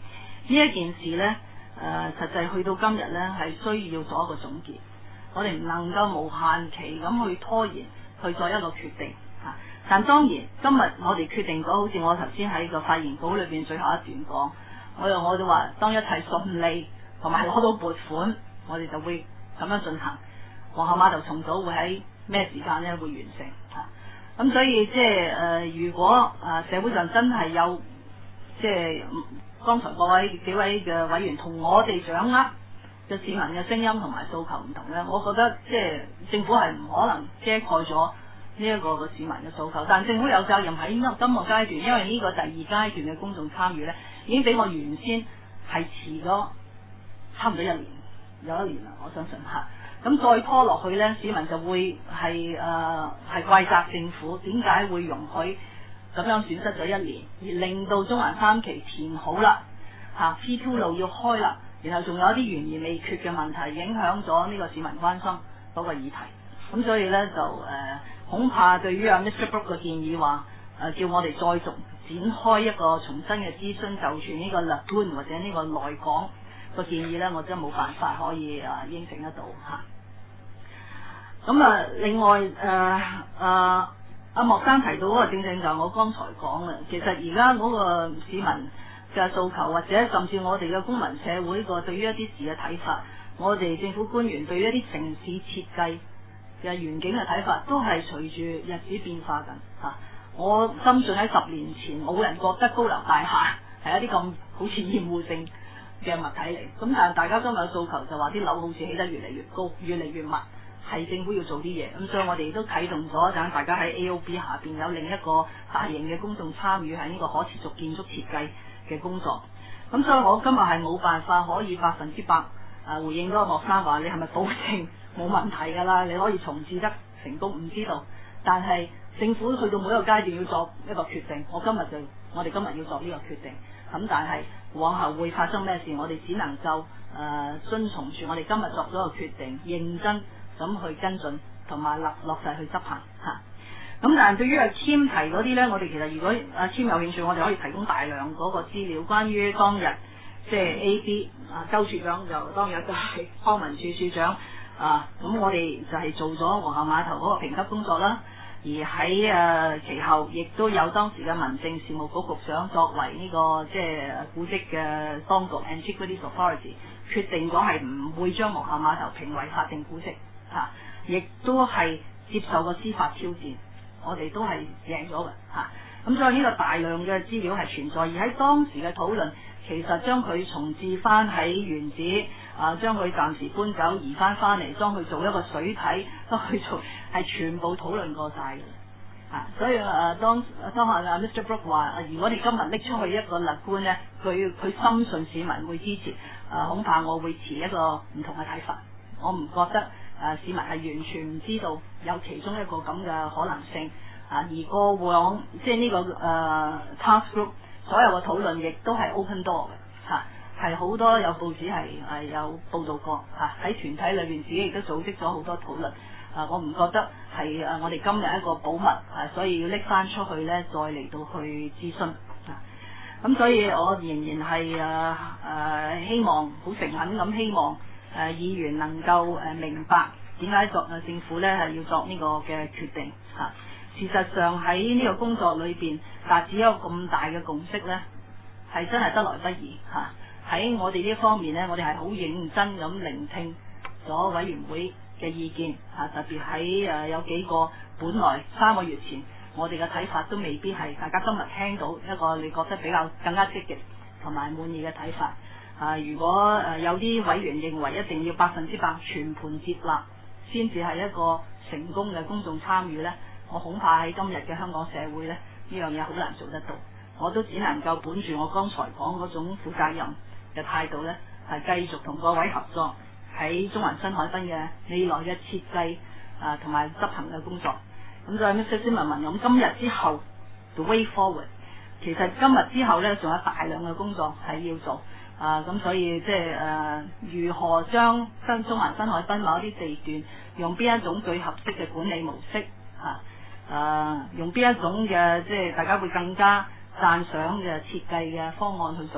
[SPEAKER 3] 呢一件事呢，誒、呃、實際去到今日呢，係需要做一個總結。我哋唔能夠無限期咁去拖延，去做一個決定嚇、啊。但當然，今日我哋決定咗，好似我頭先喺個發言稿裏邊最後一段講，我又我就話，當一切順利同埋攞到撥款，我哋就會咁樣進行。皇后碼頭重組會喺咩時間呢會完成嚇？咁、啊、所以即係誒，如果誒、呃、社會上真係有即係剛才各位幾位嘅委員同我哋掌握嘅市民嘅聲音同埋訴求唔同咧，我覺得即係政府係唔可能遮蓋咗呢一個嘅市民嘅訴求，但政府有責任喺今個階段，因為呢個第二階段嘅公眾參與咧，已經比我原先係遲咗差唔多一年，有一年啦，我相信嚇。咁再拖落去咧，市民就會係誒係怪責政府點解會容許咁樣損失咗一年，而令到中環三期填好啦嚇 P 二 路要開啦。然後仲有一啲懸而未決嘅問題，影響咗呢個市民關心嗰個議題。咁所以呢，就誒、呃、恐怕對於阿 Mister Brook 嘅建議話誒、呃、叫我哋再續展開一個重新嘅諮詢，就住呢個 Lagoon 或者呢個內港個建議呢，我真係冇辦法可以誒、呃、應承得到嚇。咁啊，另外誒誒阿莫生提到嗰個正正就係我剛才講嘅，其實而家嗰個市民嘅訴求，或者甚至我哋嘅公民社會個對於一啲事嘅睇法，我哋政府官員對於一啲城市設計嘅遠景嘅睇法，都係隨住日子變化緊嚇。我深信喺十年前冇人覺得高樓大廈係一啲咁好似厭惡性嘅物體嚟，咁但係大家今日嘅訴求就話啲樓好似起得越嚟越高，越嚟越密，係政府要做啲嘢。咁所以我哋亦都啟動咗，等大家喺 A O B 下邊有另一個大型嘅公眾參與喺呢個可持續建築設計嘅工作。咁所以我今日係冇辦法可以百分之百誒回應嗰個莫生話你係咪保證冇問題㗎啦？你可以重置得成功，唔知道。但係政府去到每一個階段要作一個決定，我今日就我哋今日要作呢個決定。咁但係往後會發生咩事，我哋只能夠誒、呃、遵從住我哋今日作咗個決定，認真咁去跟進同埋落落實去執行嚇。咁、啊、但係對於阿 Kim 提嗰啲呢，我哋其實如果阿 Kim 有興趣，我哋可以提供大量嗰個資料，關於當日即係 A B 啊，周處長就當日就係康文署署長啊，咁我哋就係做咗皇后碼頭嗰個評級工作啦。而喺誒、呃、其後，亦都有當時嘅民政事務局局長作為呢、這個即係古蹟嘅當局 Antiquities Authority 決定咗係唔會將皇后碼頭評為法定古蹟嚇，亦、啊、都係接受個司法挑戰，我哋都係贏咗嘅嚇。咁、啊、所以呢個大量嘅資料係存在，而喺當時嘅討論，其實將佢重置翻喺原址。啊！將佢暫時搬走，移翻翻嚟，將佢做一個水體，都去做係全部討論過晒嘅。啊！所以誒、啊，當當下啊 Mister Brook 話、啊，如果你今日拎出去一個勒官咧，佢佢深信市民會支持，啊，恐怕我會持一個唔同嘅睇法。我唔覺得誒、啊、市民係完全唔知道有其中一個咁嘅可能性。啊！而過往即係呢、這個誒、啊、task group 所有嘅討論，亦都係 open door 嘅嚇。啊係好多有報紙係係有報導過嚇，喺團體裏邊自己亦都組織咗好多討論。啊，我唔覺得係誒我哋今日一個保密啊，所以要拎翻出去咧，再嚟到去諮詢啊。咁所以我仍然係誒誒希望好誠懇咁希望誒、啊、議員能夠誒明白點解作誒政府咧係要作呢個嘅決定嚇、啊。事實上喺呢個工作裏邊達至一個咁大嘅共識咧，係真係得來不易嚇。啊喺我哋呢方面呢，我哋係好認真咁聆聽咗委員會嘅意見嚇，特別喺誒有幾個本來三個月前我哋嘅睇法都未必係大家今日聽到一個你覺得比較更加積極同埋滿意嘅睇法啊。如果誒有啲委員認為一定要百分之百全盤接納先至係一個成功嘅公眾參與呢，我恐怕喺今日嘅香港社會呢，呢樣嘢好難做得到。我都只能夠本住我剛才講嗰種負責任嘅態度咧，係繼續同各位合作喺中環新海濱嘅未來嘅設計啊同埋執行嘅工作。咁就係 Mister Zimmerman 咁今日之後 the way forward， 其實今日之後咧仲有大量嘅工作係要做啊。咁所以即係誒如何將新中環新海濱某一啲地段用邊一種最合適嘅管理模式啊？誒、啊、用邊一種嘅即係大家會更加讚賞嘅設計嘅方案去做咧？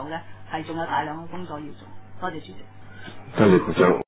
[SPEAKER 3] 係仲有大量嘅工作要做。多謝主席。
[SPEAKER 1] 多謝局長。